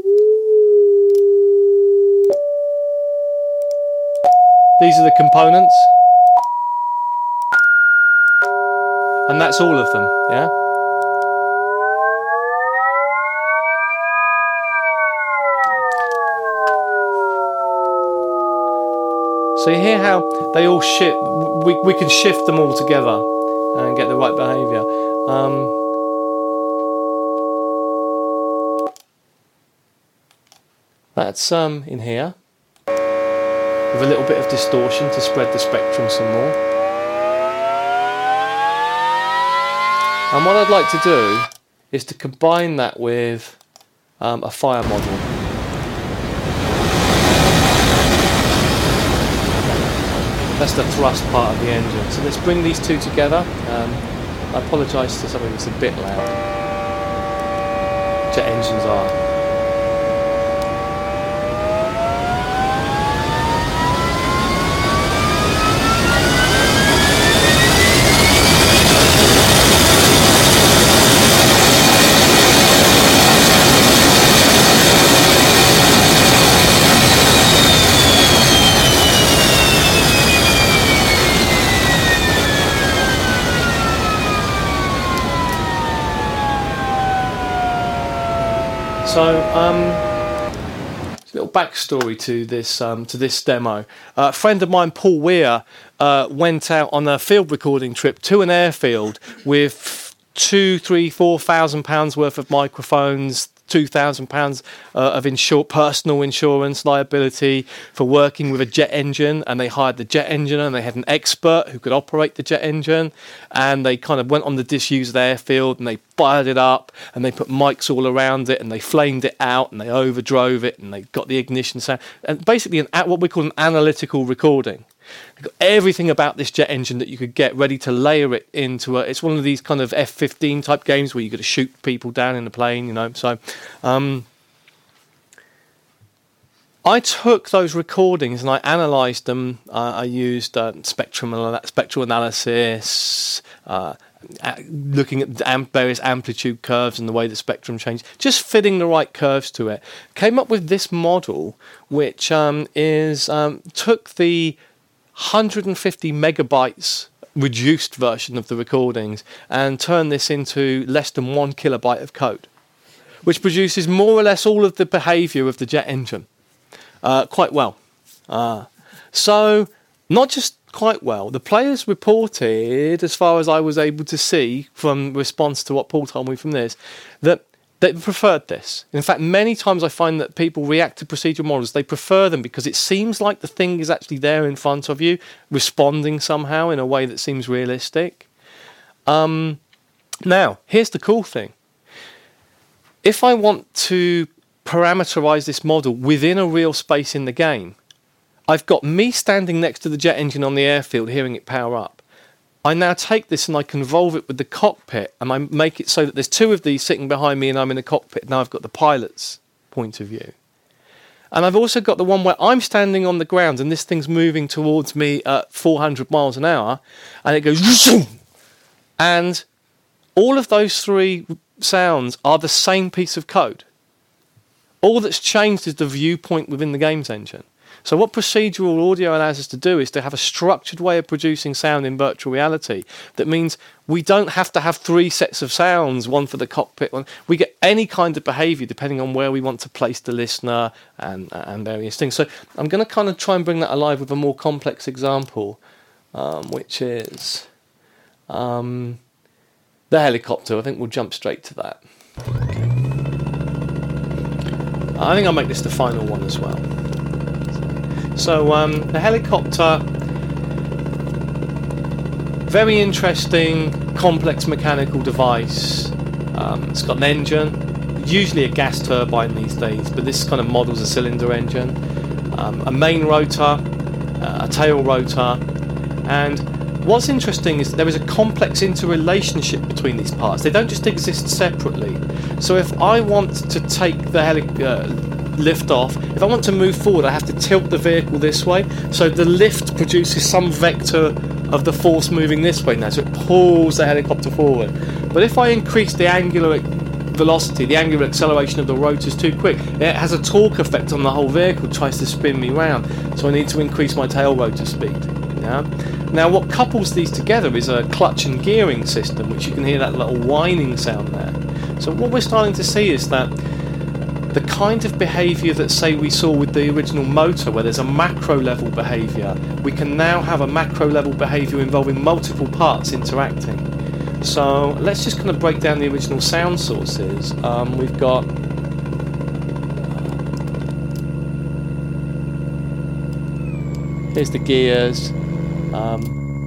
These are the components, and that's all of them, yeah? So you hear how they all shift, we, we can shift them all together and get the right behaviour. Um, that's um, in here. With a little bit of distortion to spread the spectrum some more. And what I'd like to do is to combine that with um, a fire model. That's the thrust part of the engine. So let's bring these two together. Um, I apologise to something that's a bit loud. Jet engines are. So, um, a little backstory to this um, to this demo. Uh, a friend of mine, Paul Weir, uh, went out on a field recording trip to an airfield with two, three, four thousand pounds worth of microphones, two thousand pounds uh, of insur- personal insurance liability for working with a jet engine, and they hired the jet engineer, and they had an expert who could operate the jet engine, and they kind of went on the disused airfield and they fired it up, and they put mics all around it, and they flamed it out, and they overdrove it, and they got the ignition sound, and basically an what we call an analytical recording. You've got everything about this jet engine that you could get ready to layer it into a, it's one of these kind of F fifteen type games where you've got to shoot people down in the plane, you know. So um, I took those recordings and I analysed them. Uh, I used uh, spectrum, spectral analysis, uh, looking at the amp- various amplitude curves and the way the spectrum changed, just fitting the right curves to it. Came up with this model, which um, is um, took the one hundred fifty megabytes reduced version of the recordings and turn this into less than one kilobyte of code, which produces more or less all of the behaviour of the jet engine uh, quite well. Uh, so, not just quite well, the players reported, as far as I was able to see from response to what Paul told me from this, that they preferred this. In fact, many times I find that people react to procedural models. They prefer them because it seems like the thing is actually there in front of you, responding somehow in a way that seems realistic. Um, now, here's the cool thing. If I want to parameterize this model within a real space in the game, I've got me standing next to the jet engine on the airfield, hearing it power up. I now take this and I convolve it with the cockpit, and I make it so that there's two of these sitting behind me and I'm in the cockpit. Now I've got the pilot's point of view. And I've also got the one where I'm standing on the ground and this thing's moving towards me at four hundred miles an hour, and it goes zoom. And all of those three sounds are the same piece of code. All that's changed is the viewpoint within the game's engine. So what procedural audio allows us to do is to have a structured way of producing sound in virtual reality. That means we don't have to have three sets of sounds, one for the cockpit. One. We get any kind of behaviour depending on where we want to place the listener and, and various things. So I'm going to kind of try and bring that alive with a more complex example, um, which is... Um, the helicopter. I think we'll jump straight to that. Okay. I think I'll make this the final one as well. So um, the helicopter, very interesting, complex mechanical device. Um, it's got an engine, usually a gas turbine these days, but this kind of models a cylinder engine, um, a main rotor, uh, a tail rotor, and what's interesting is that there is a complex interrelationship between these parts. They don't just exist separately. So if I want to take the heli- uh, lift off, if I want to move forward, I have to tilt the vehicle this way. So the lift produces some vector of the force moving this way now, so it pulls the helicopter forward. But if I increase the angular velocity, the angular acceleration of the rotors too quick, it has a torque effect on the whole vehicle, tries to spin me round. So I need to increase my tail rotor speed. Yeah? Now what couples these together is a clutch and gearing system, which you can hear that little whining sound there. So what we're starting to see is that the kind of behaviour that, say, we saw with the original motor, where there's a macro level behaviour, we can now have a macro level behaviour involving multiple parts interacting. So let's just kind of break down the original sound sources. Um, we've got here's the gears. Um,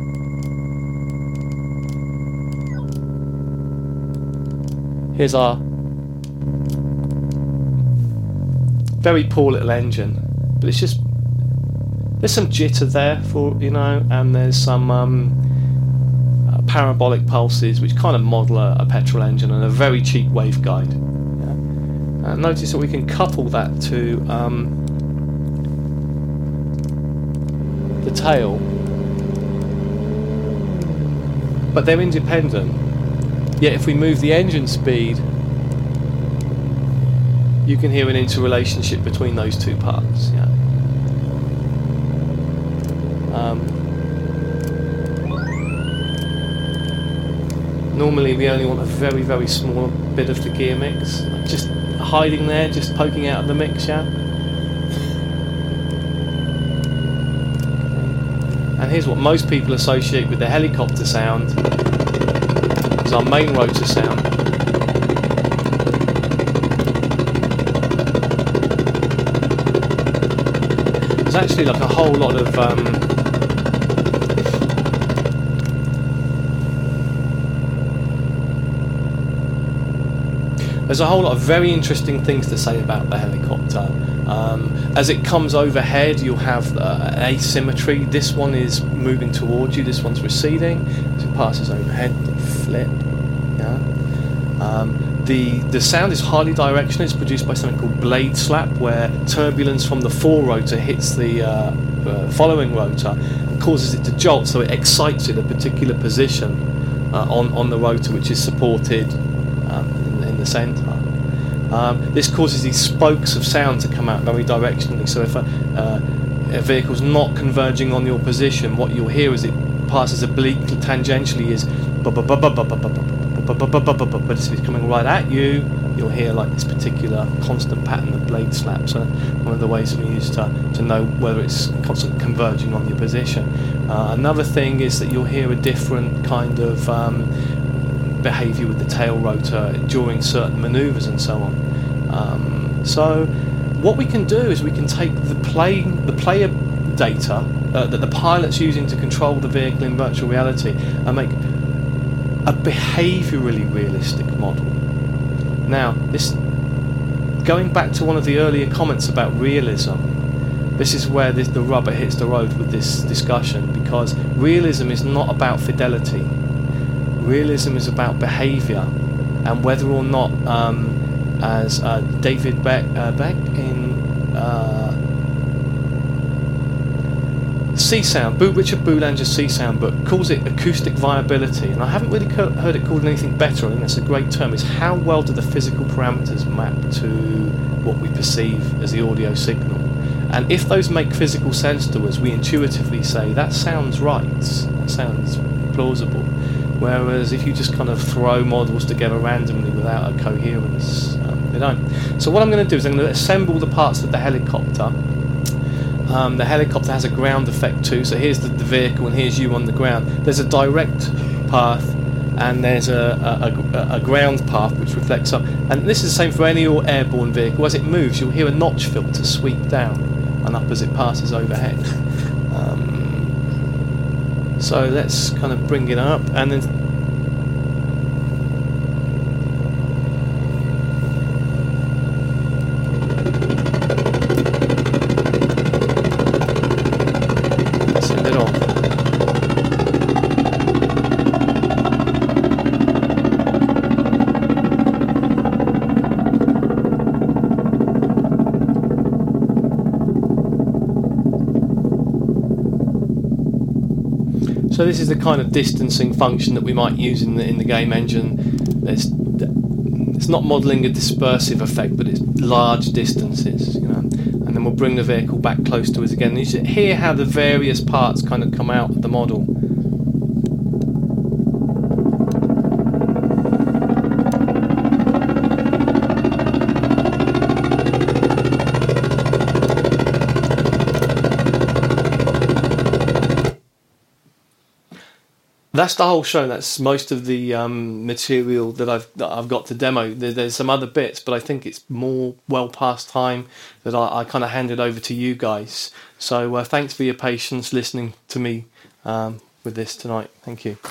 here's our very poor little engine, but it's just, there's some jitter there for, you know, and there's some um, uh, parabolic pulses which kind of model a, a petrol engine, and a very cheap waveguide. Yeah. And notice that we can couple that to um, the tail, but they're independent. Yet if we move the engine speed, you can hear an interrelationship between those two parts. Yeah. Um, normally we only want a very, very small bit of the gear mix, just hiding there, just poking out of the mix. Yeah. And here's what most people associate with the helicopter sound. It's our main rotor sound. There's actually like a whole lot of um, there's a whole lot of very interesting things to say about the helicopter. Um, as it comes overhead, you'll have uh, asymmetry. This one is moving towards you, this one's receding. As it passes overhead, they flip. Yeah. Um, the the sound is highly directional. It's produced by something called blade slap, where turbulence from the fore rotor hits the uh, uh, following rotor and causes it to jolt, so it excites it a particular position uh, on, on the rotor, which is supported um, in, in the centre. Um, this causes these spokes of sound to come out very directionally. So if a, uh, a vehicle's not converging on your position, what you'll hear as it passes obliquely, tangentially, is but if it's coming right at you, you'll hear like this particular constant pattern of blade slaps. So one of the ways we use to to know whether it's constantly converging on your position. Uh, another thing is that you'll hear a different kind of um, behaviour with the tail rotor during certain manoeuvres and so on. Um, so what we can do is we can take the play the player data uh, that the pilot's using to control the vehicle in virtual reality and make a behaviourally realistic model. Now, this, going back to one of the earlier comments about realism, this is where this, the rubber hits the road with this discussion, because realism is not about fidelity. Realism is about behaviour, and whether or not, um, as uh, David Beck, uh, Beck in uh, C-Sound, Richard Boulanger's C-Sound book, calls it acoustic viability, and I haven't really heard it called anything better. I think that's a great term. Is how well do the physical parameters map to what we perceive as the audio signal? And if those make physical sense to us, we intuitively say, that sounds right, that sounds plausible. Whereas if you just kind of throw models together randomly without a coherence, um, they don't. So what I'm going to do is I'm going to assemble the parts of the helicopter. Um, the helicopter has a ground effect too, so here's the, the vehicle and here's you on the ground. There's a direct path and there's a, a, a ground path which reflects up. And this is the same for any airborne vehicle. As it moves, you'll hear a notch filter sweep down and up as it passes overhead. Um, so let's kind of bring it up, and then So this is the kind of distancing function that we might use in the in the game engine. It's, it's not modelling a dispersive effect, but it's large distances, you know. And then we'll bring the vehicle back close to us again. And you should hear how the various parts kind of come out of the model. That's the whole show. That's most of the um, material that I've that I've got to demo. There, there's some other bits, but I think it's more well past time that I, I kind of handed over to you guys. So uh, thanks for your patience listening to me um, with this tonight. Thank you.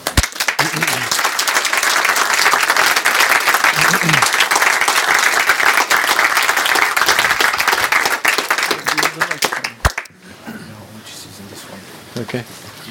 Okay.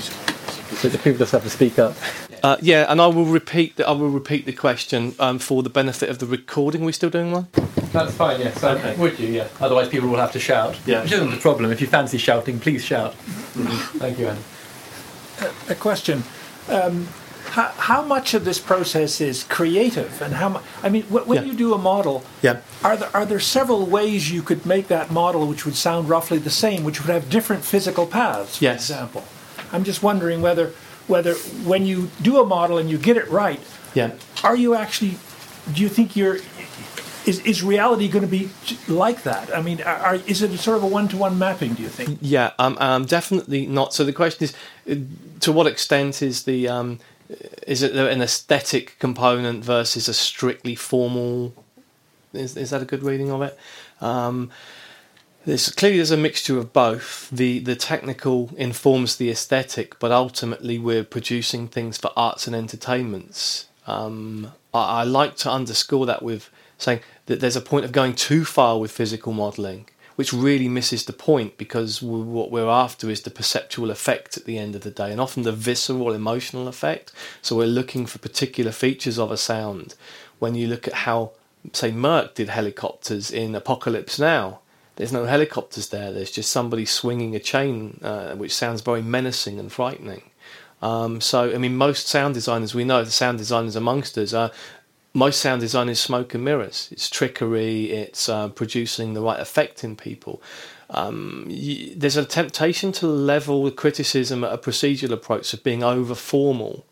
So the people just have to speak up. Uh, yeah, and I will repeat. The, I will repeat the question um, for the benefit of the recording. Are we still doing one? That's fine. Yes. Yeah. So okay. Would you? Yeah. Otherwise, people will have to shout. Yeah. Which isn't the problem. If you fancy shouting, please shout. Mm-hmm. Thank you, Andy. A, a question. Um, how, how much of this process is creative, and how much? I mean, wh- when yeah. you do a model, yeah. are there are there several ways you could make that model which would sound roughly the same, which would have different physical paths? For yes. example. I'm just wondering whether, whether when you do a model and you get it right, yeah. are you actually, do you think you're, is is reality going to be like that? I mean, are, is it sort of a one-to-one mapping, do you think? Yeah, um, um, definitely not. So the question is, to what extent is the, um, is it an aesthetic component versus a strictly formal, is, is that a good reading of it? Um, There's clearly there's a mixture of both. The the technical informs the aesthetic, but ultimately we're producing things for arts and entertainments. Um, I, I like to underscore that with saying that there's a point of going too far with physical modelling, which really misses the point, because we, what we're after is the perceptual effect at the end of the day, and often the visceral emotional effect. So we're looking for particular features of a sound. When you look at how, say, Merck did helicopters in Apocalypse Now, there's no helicopters there. There's just somebody swinging a chain, uh, which sounds very menacing and frightening. Um, so, I mean, most sound designers, we know the sound designers amongst us, uh, most sound design is smoke and mirrors. It's trickery. It's uh, producing the right effect in people. Um, y- there's a temptation to level the criticism at a procedural approach of being over formal.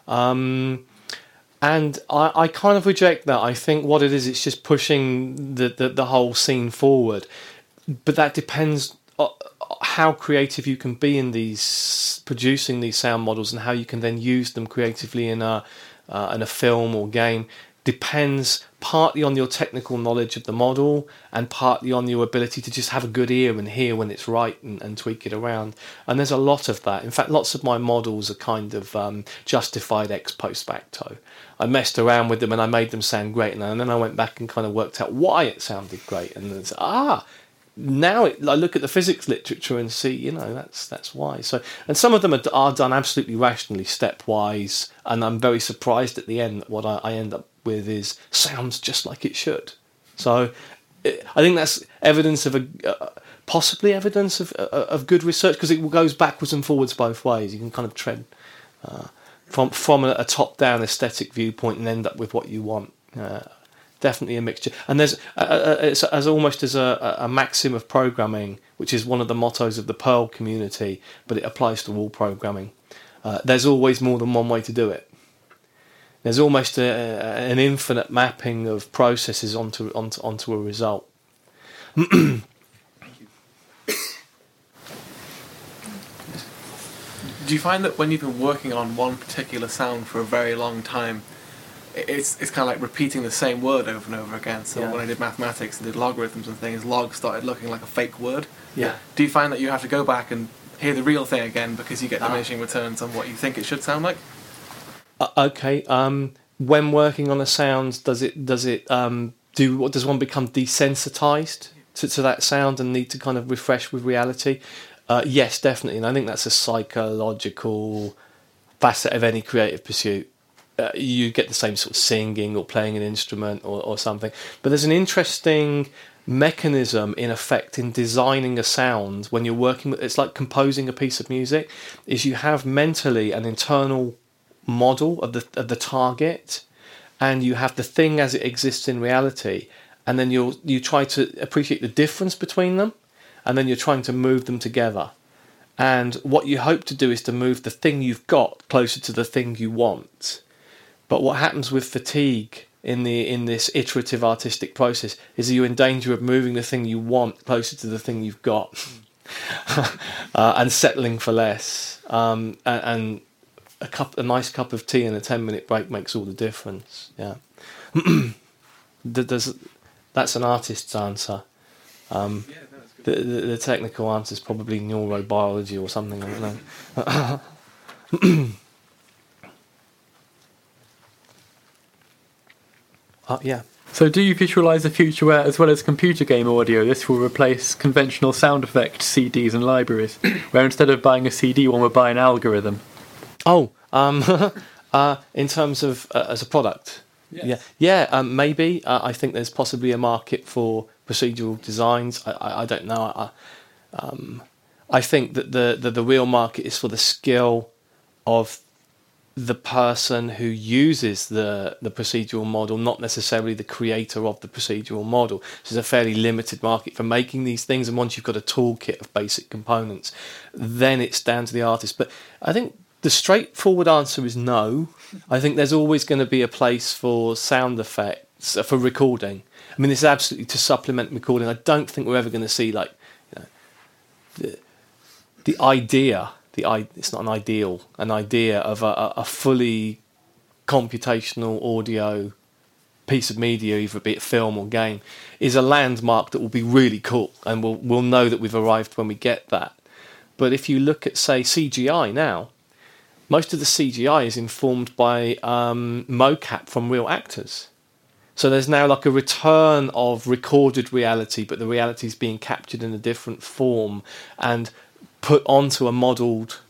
Um, And I, I kind of reject that. I think what it is, it's just pushing the, the, the whole scene forward. But that depends on how creative you can be in these, producing these sound models, and how you can then use them creatively in a, uh, in a film or game. Depends partly on your technical knowledge of the model, and partly on your ability to just have a good ear and hear when it's right, and, and tweak it around. And there's a lot of that. In fact, lots of my models are kind of um, justified ex post facto. I messed around with them and I made them sound great, and then I went back and kind of worked out why it sounded great. And it's, ah, now it, I look at the physics literature and see, you know, that's that's why. So, and some of them are, are done absolutely rationally, stepwise, and I'm very surprised at the end that what I, I end up with is sounds just like it should. So, it, I think that's evidence of a uh, possibly evidence of uh, of good research, because it goes backwards and forwards both ways. You can kind of tread uh, from from a, a top-down aesthetic viewpoint and end up with what you want. Uh, definitely a mixture, and there's uh, uh, it's as almost as a, a maxim of programming, which is one of the mottos of the Perl community, but it applies to all programming. Uh, there's always more than one way to do it. There's almost a, a, an infinite mapping of processes onto onto onto a result. Thank you. do you find that when you've been working on one particular sound for a very long time, it's it's kind of like repeating the same word over and over again? So Yeah. when I did mathematics and did logarithms and things, log started looking like a fake word. Yeah. Do you find that you have to go back and hear the real thing again because you get Ah. diminishing returns on what you think it should sound like? Uh, okay. Um, when working on a sound, does it does it um, do what does one become desensitized to, to that sound and need to kind of refresh with reality? Uh, yes, definitely, and I think that's a psychological facet of any creative pursuit. Uh, you get the same sort of singing or playing an instrument or, or something, but there's an interesting mechanism in effect in designing a sound when you're working with. It's like composing a piece of music. Is you have mentally an internal model of the of the target, and you have the thing as it exists in reality, and then you you try to appreciate the difference between them, and then you're trying to move them together. And what you hope to do is to move the thing you've got closer to the thing you want. But what happens with fatigue in the in this iterative artistic process is that you're in danger of moving the thing you want closer to the thing you've got, uh, and settling for less. Um, and, and a cup, a nice cup of tea and a ten-minute break makes all the difference. Yeah, There's, that's an artist's answer. Um, the, the the technical answer is probably neurobiology or something. I don't know. uh, yeah. So do you visualise a future where, as well as computer game audio, this will replace conventional sound effect C Ds and libraries, where instead of buying a C D, one would buy an algorithm? Oh, um, uh, in terms of uh, as a product, Yes. yeah, yeah, um, maybe. Uh, I think there's possibly a market for procedural designs. I, I, I don't know. I, um, I think that the, the the real market is for the skill of the person who uses the the procedural model, not necessarily the creator of the procedural model. So there's a fairly limited market for making these things, and once you've got a toolkit of basic components, then it's down to the artist. But I think the straightforward answer is no. I think there's always going to be a place for sound effects, uh, for recording. I mean, this is absolutely to supplement recording. I don't think we're ever going to see, like, you know, the the idea, the I, it's not an ideal, an idea of a, a fully computational audio piece of media, either be it film or game, is a landmark that will be really cool, and we'll we'll know that we've arrived when we get that. But if you look at, say, C G I now, most of the C G I is informed by um, mocap from real actors. So there's now like a return of recorded reality, but the reality is being captured in a different form and put onto a modelled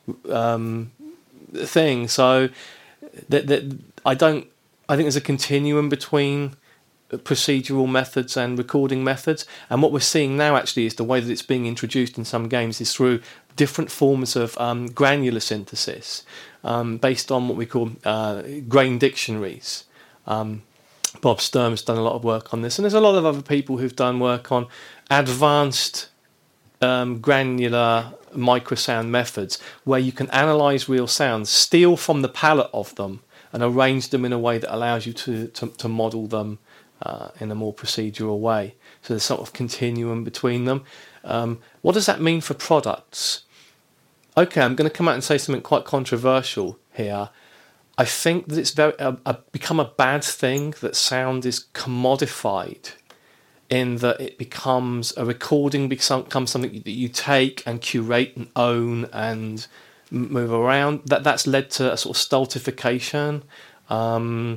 um, thing. So that, that I don't. I think there's a continuum between procedural methods and recording methods, and what we're seeing now actually is the way that it's being introduced in some games is through different forms of um, granular synthesis, um, based on what we call uh, grain dictionaries. Um, Bob Sturm's done a lot of work on this, and there's a lot of other people who've done work on advanced um, granular microsound methods, where you can analyse real sounds, steal from the palette of them, and arrange them in a way that allows you to to, to model them uh, in a more procedural way. So there's sort of continuum between them. Um, what does that mean for products? Okay, I'm going to come out and say something quite controversial here. I think that it's very uh, uh, become a bad thing that sound is commodified, in that it becomes a recording becomes something that you take and curate and own and move around. That that's led to a sort of stultification. Um,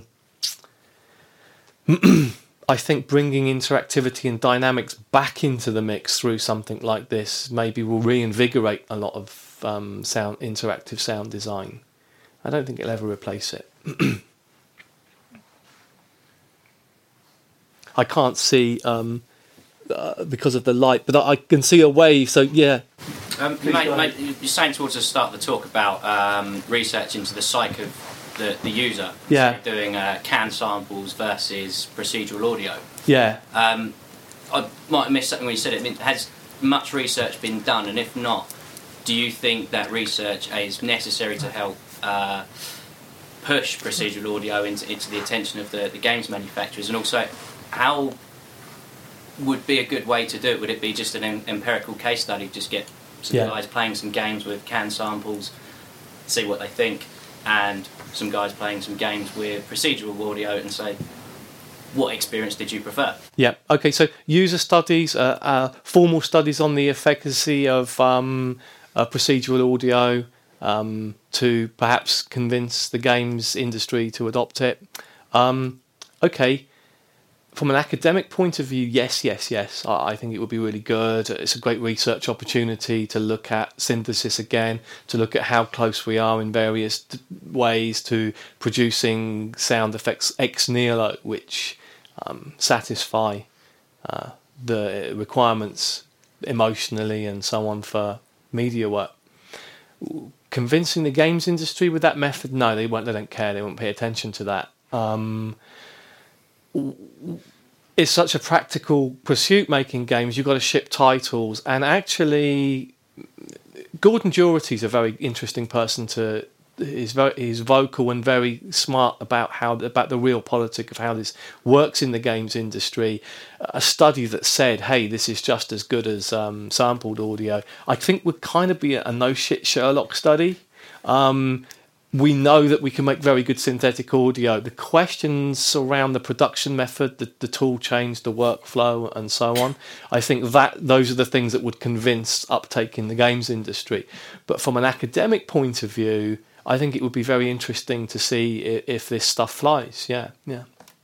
I think bringing interactivity and dynamics back into the mix through something like this maybe will reinvigorate a lot of um, sound, interactive sound design. I don't think it'll ever replace it. I can't see um, uh, because of the light, but I can see a wave. So yeah. Um, mate, mate, you're saying towards the start of the talk about um, research into the psyche of the, the user. Yeah. So doing uh, canned samples versus procedural audio. Yeah. Um, I might have missed something when you said it. I mean, has much research been done? And if not, do you think that research is necessary to help uh, push procedural audio into, into the attention of the, the games manufacturers? And also, how would be a good way to do it? Would it be just an em- empirical case study? Just get some Yeah. guys playing some games with canned samples see what they think, and some guys playing some games with procedural audio and say, what experience did you prefer? Yeah. Okay. So user studies, uh, uh, formal studies on the efficacy of um, uh, procedural audio um, to perhaps convince the games industry to adopt it. Um, okay. From an academic point of view, yes, yes, yes. I, I think it would be really good. It's a great research opportunity to look at synthesis again, to look at how close we are in various d- ways to producing sound effects ex nihilo, which um, satisfy uh, the requirements emotionally and so on for media work. Convincing the games industry with that method, no, they won't. They don't care. They won't pay attention to that. Um, it's such a practical pursuit making games. You've got to ship titles, and actually Gordon Doherty's a very interesting person to he's very he's vocal and very smart about how about the real politic of how this works in the games industry. A study that said, hey, this is just as good as um, sampled audio, I think would kind of be a, a no shit Sherlock study. Um, We know that we can make very good synthetic audio. The questions around the production method, the, the tool change, the workflow, and so on, I think that those are the things that would convince uptake in the games industry. But from an academic point of view, I think it would be very interesting to see if, if this stuff flies. Yeah, yeah.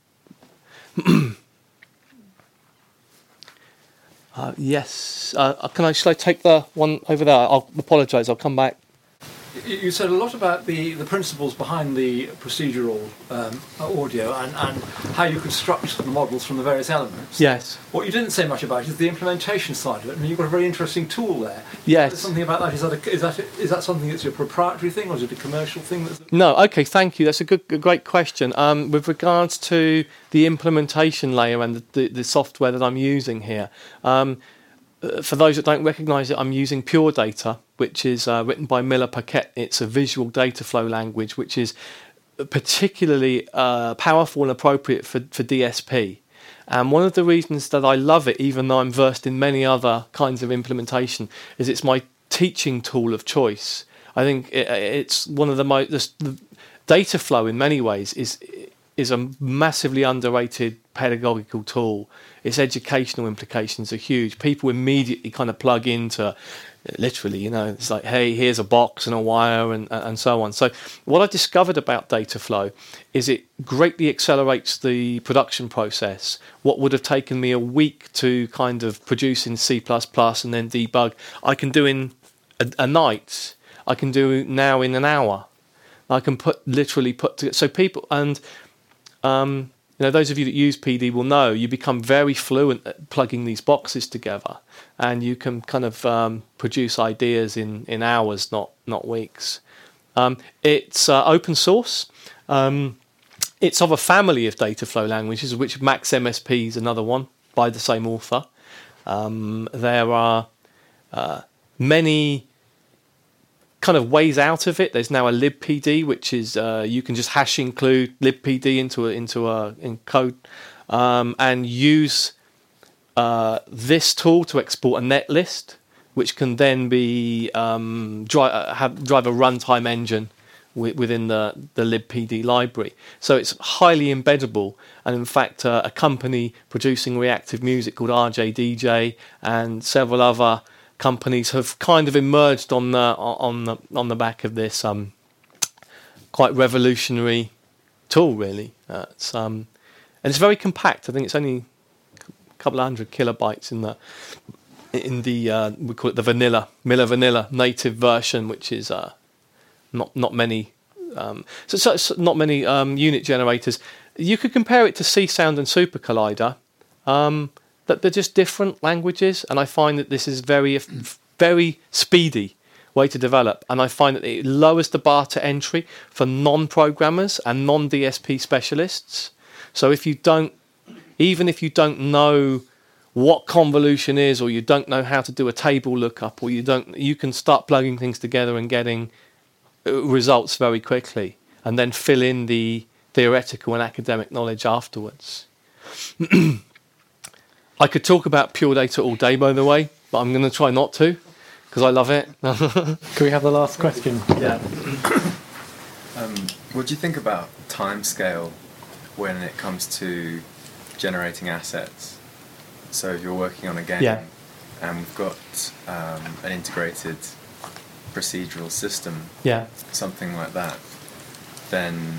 uh, yes. Uh, can I? Shall I take the one over there? I'll apologise. I'll come back. You said a lot about the, the principles behind the procedural um, audio and, and how you construct the models from the various elements. Yes. What you didn't say much about is the implementation side of it. I mean, you've got a very interesting tool there. Yes. Something about that. Is that, a, is that is that something that's a proprietary thing, or is it a commercial thing? That's No. Okay. Thank you. That's a good, a great question. Um, with regards to the implementation layer and the, the, the software that I'm using here. Um, For those that don't recognise it, I'm using Pure Data, which is uh, written by Miller Paquette. It's a visual data flow language, which is particularly uh, powerful and appropriate for, for D S P. And one of the reasons that I love it, even though I'm versed in many other kinds of implementation, is it's my teaching tool of choice. I think it, it's one of the most... The data flow, in many ways, is is a massively underrated pedagogical tool. Its educational implications are huge. People immediately kind of plug into, literally, you know, it's like, hey, here's a box and a wire and and so on. So what I discovered about data flow is it greatly accelerates the production process. What would have taken me a week to kind of produce in C plus plus and then debug, I can do in a, a night. I can do now in an hour. I can put literally put together. So people, and um, you know, those of you that use P D will know you become very fluent at plugging these boxes together, and you can kind of um, produce ideas in, in hours, not not weeks. Um, it's uh, open source. Um, it's of a family of data flow languages, of which Max M S P is another one by the same author. Um, there are uh, many kind of ways out of it. There's now a libpd, which is uh, you can just hash include libpd into a, into a in code um, and use uh, this tool to export a net list, which can then be um, drive have drive a runtime engine w- within the the libpd library. So it's highly embeddable, and in fact, uh, a company producing reactive music called R J D J and several other companies have kind of emerged on the on the on the back of this um, quite revolutionary tool, really. Uh, it's um, and it's very compact. I think it's only a couple of hundred kilobytes in the in the uh, we call it the vanilla Miller Vanilla native version, which is uh, not not many um, so, so, so not many um, unit generators. You could compare it to C Sound and Super Collider. Um, that they're just different languages, and I find that this is very, very speedy way to develop, and I find that it lowers the bar to entry for non-programmers and non-D S P specialists. So if you don't, even if you don't know what convolution is, or you don't know how to do a table lookup, or you don't, you can start plugging things together and getting results very quickly, and then fill in the theoretical and academic knowledge afterwards. I could talk about Pure Data all day, by the way, but I'm going to try not to, because I love it. Can we have the last question? Yeah. Um, what do you think about time scale when it comes to generating assets? So if you're working on a game Yeah. and we've got um, an integrated procedural system, Yeah. something like that, then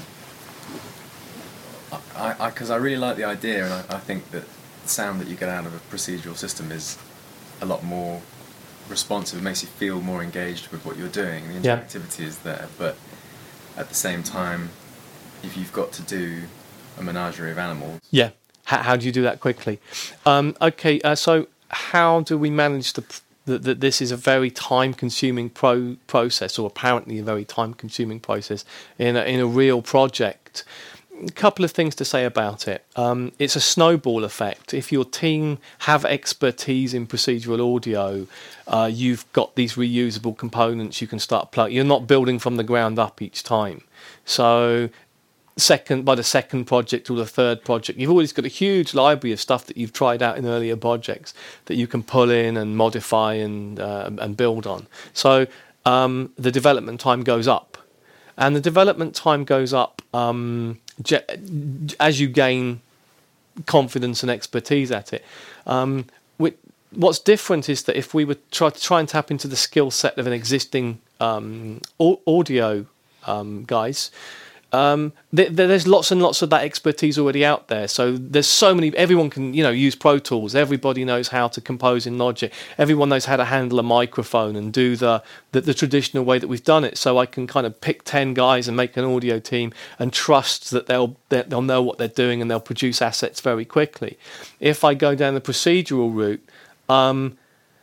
I, because I, I really like the idea, and I, I think that the sound that you get out of a procedural system is a lot more responsive. It makes you feel more engaged with what you're doing. The Yeah. interactivity is there, but at the same time, if you've got to do a menagerie of animals, Yeah. How, how do you do that quickly? Um, okay, uh, so how do we manage the that th- this is a very time-consuming pro- process, or apparently a very time-consuming process in a, in a real project? A couple of things to say about it. Um, it's a snowball effect. If your team have expertise in procedural audio, uh, you've got these reusable components you can start plugging. You're not building from the ground up each time. So second by the second project or the third project, you've always got a huge library of stuff that you've tried out in earlier projects that you can pull in and modify and uh, and build on. So um, the development time goes up, and the development time goes up um, je- as you gain confidence and expertise at it. Um, with, what's different is that if we were try to try and tap into the skill set of an existing um, au- audio um, guys. Um, th- there's lots and lots of that expertise already out there. So there's so many. Everyone can, you know, use Pro Tools. Everybody knows how to compose in Logic. Everyone knows how to handle a microphone and do the, the the traditional way that we've done it. So I can kind of pick ten guys and make an audio team and trust that they'll they'll know what they're doing and they'll produce assets very quickly. If I go down the procedural route, um,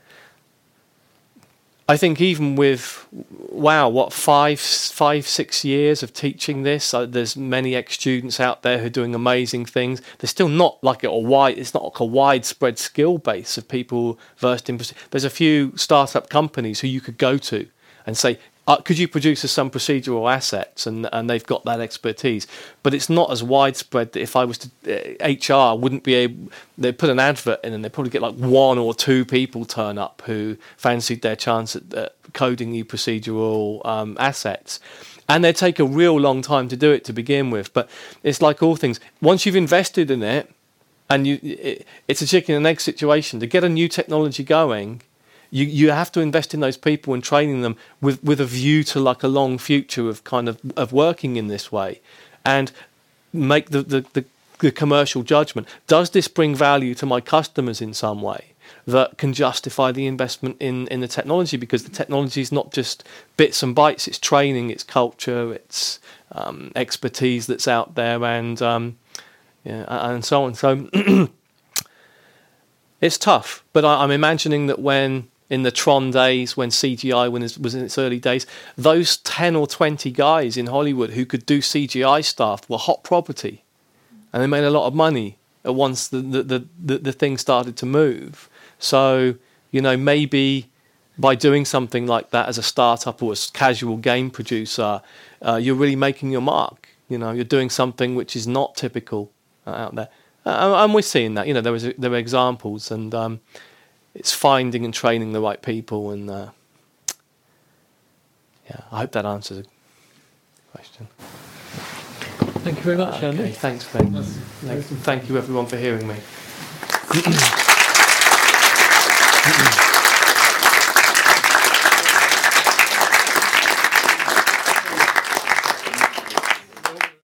I think even with, wow, what, five, five, six years of teaching this, uh, there's many ex-students out there who are doing amazing things. There's still not like a wide, it's not like a widespread skill base of people versed in. There's a few startup companies who you could go to and say, uh, could you produce us some procedural assets? And and they've got that expertise. But it's not as widespread that if I was to, uh, H R wouldn't be able, they'd put an advert in and they'd probably get like one or two people turn up who fancied their chance at uh, coding new procedural um, assets. And they'd take a real long time to do it to begin with. But it's like all things. Once you've invested in it, and you, it, it's a chicken and egg situation. To get a new technology going, You you have to invest in those people and training them with, with a view to like a long future of kind of of working in this way, and make the, the, the, the commercial judgment. Does this bring value to my customers in some way that can justify the investment in, in the technology? Because the technology is not just bits and bytes, it's training, it's culture, it's um, expertise that's out there, and um, yeah, and so on. So it's tough, but I, I'm imagining that when in the Tron days, when C G I when it was in its early days, those ten or twenty guys in Hollywood who could do C G I stuff were hot property, and they made a lot of money once the the, the, the, the thing started to move. So, you know, maybe by doing something like that as a startup or a casual game producer, uh, you're really making your mark. You know, you're doing something which is not typical uh, out there. Uh, and we're seeing that. You know, there was there were examples, and um, it's finding and training the right people, and uh, yeah, I hope that answers the question. Thank you very much, Okay, Andy. thanks, Ben. Thank, thank you, everyone, for hearing me.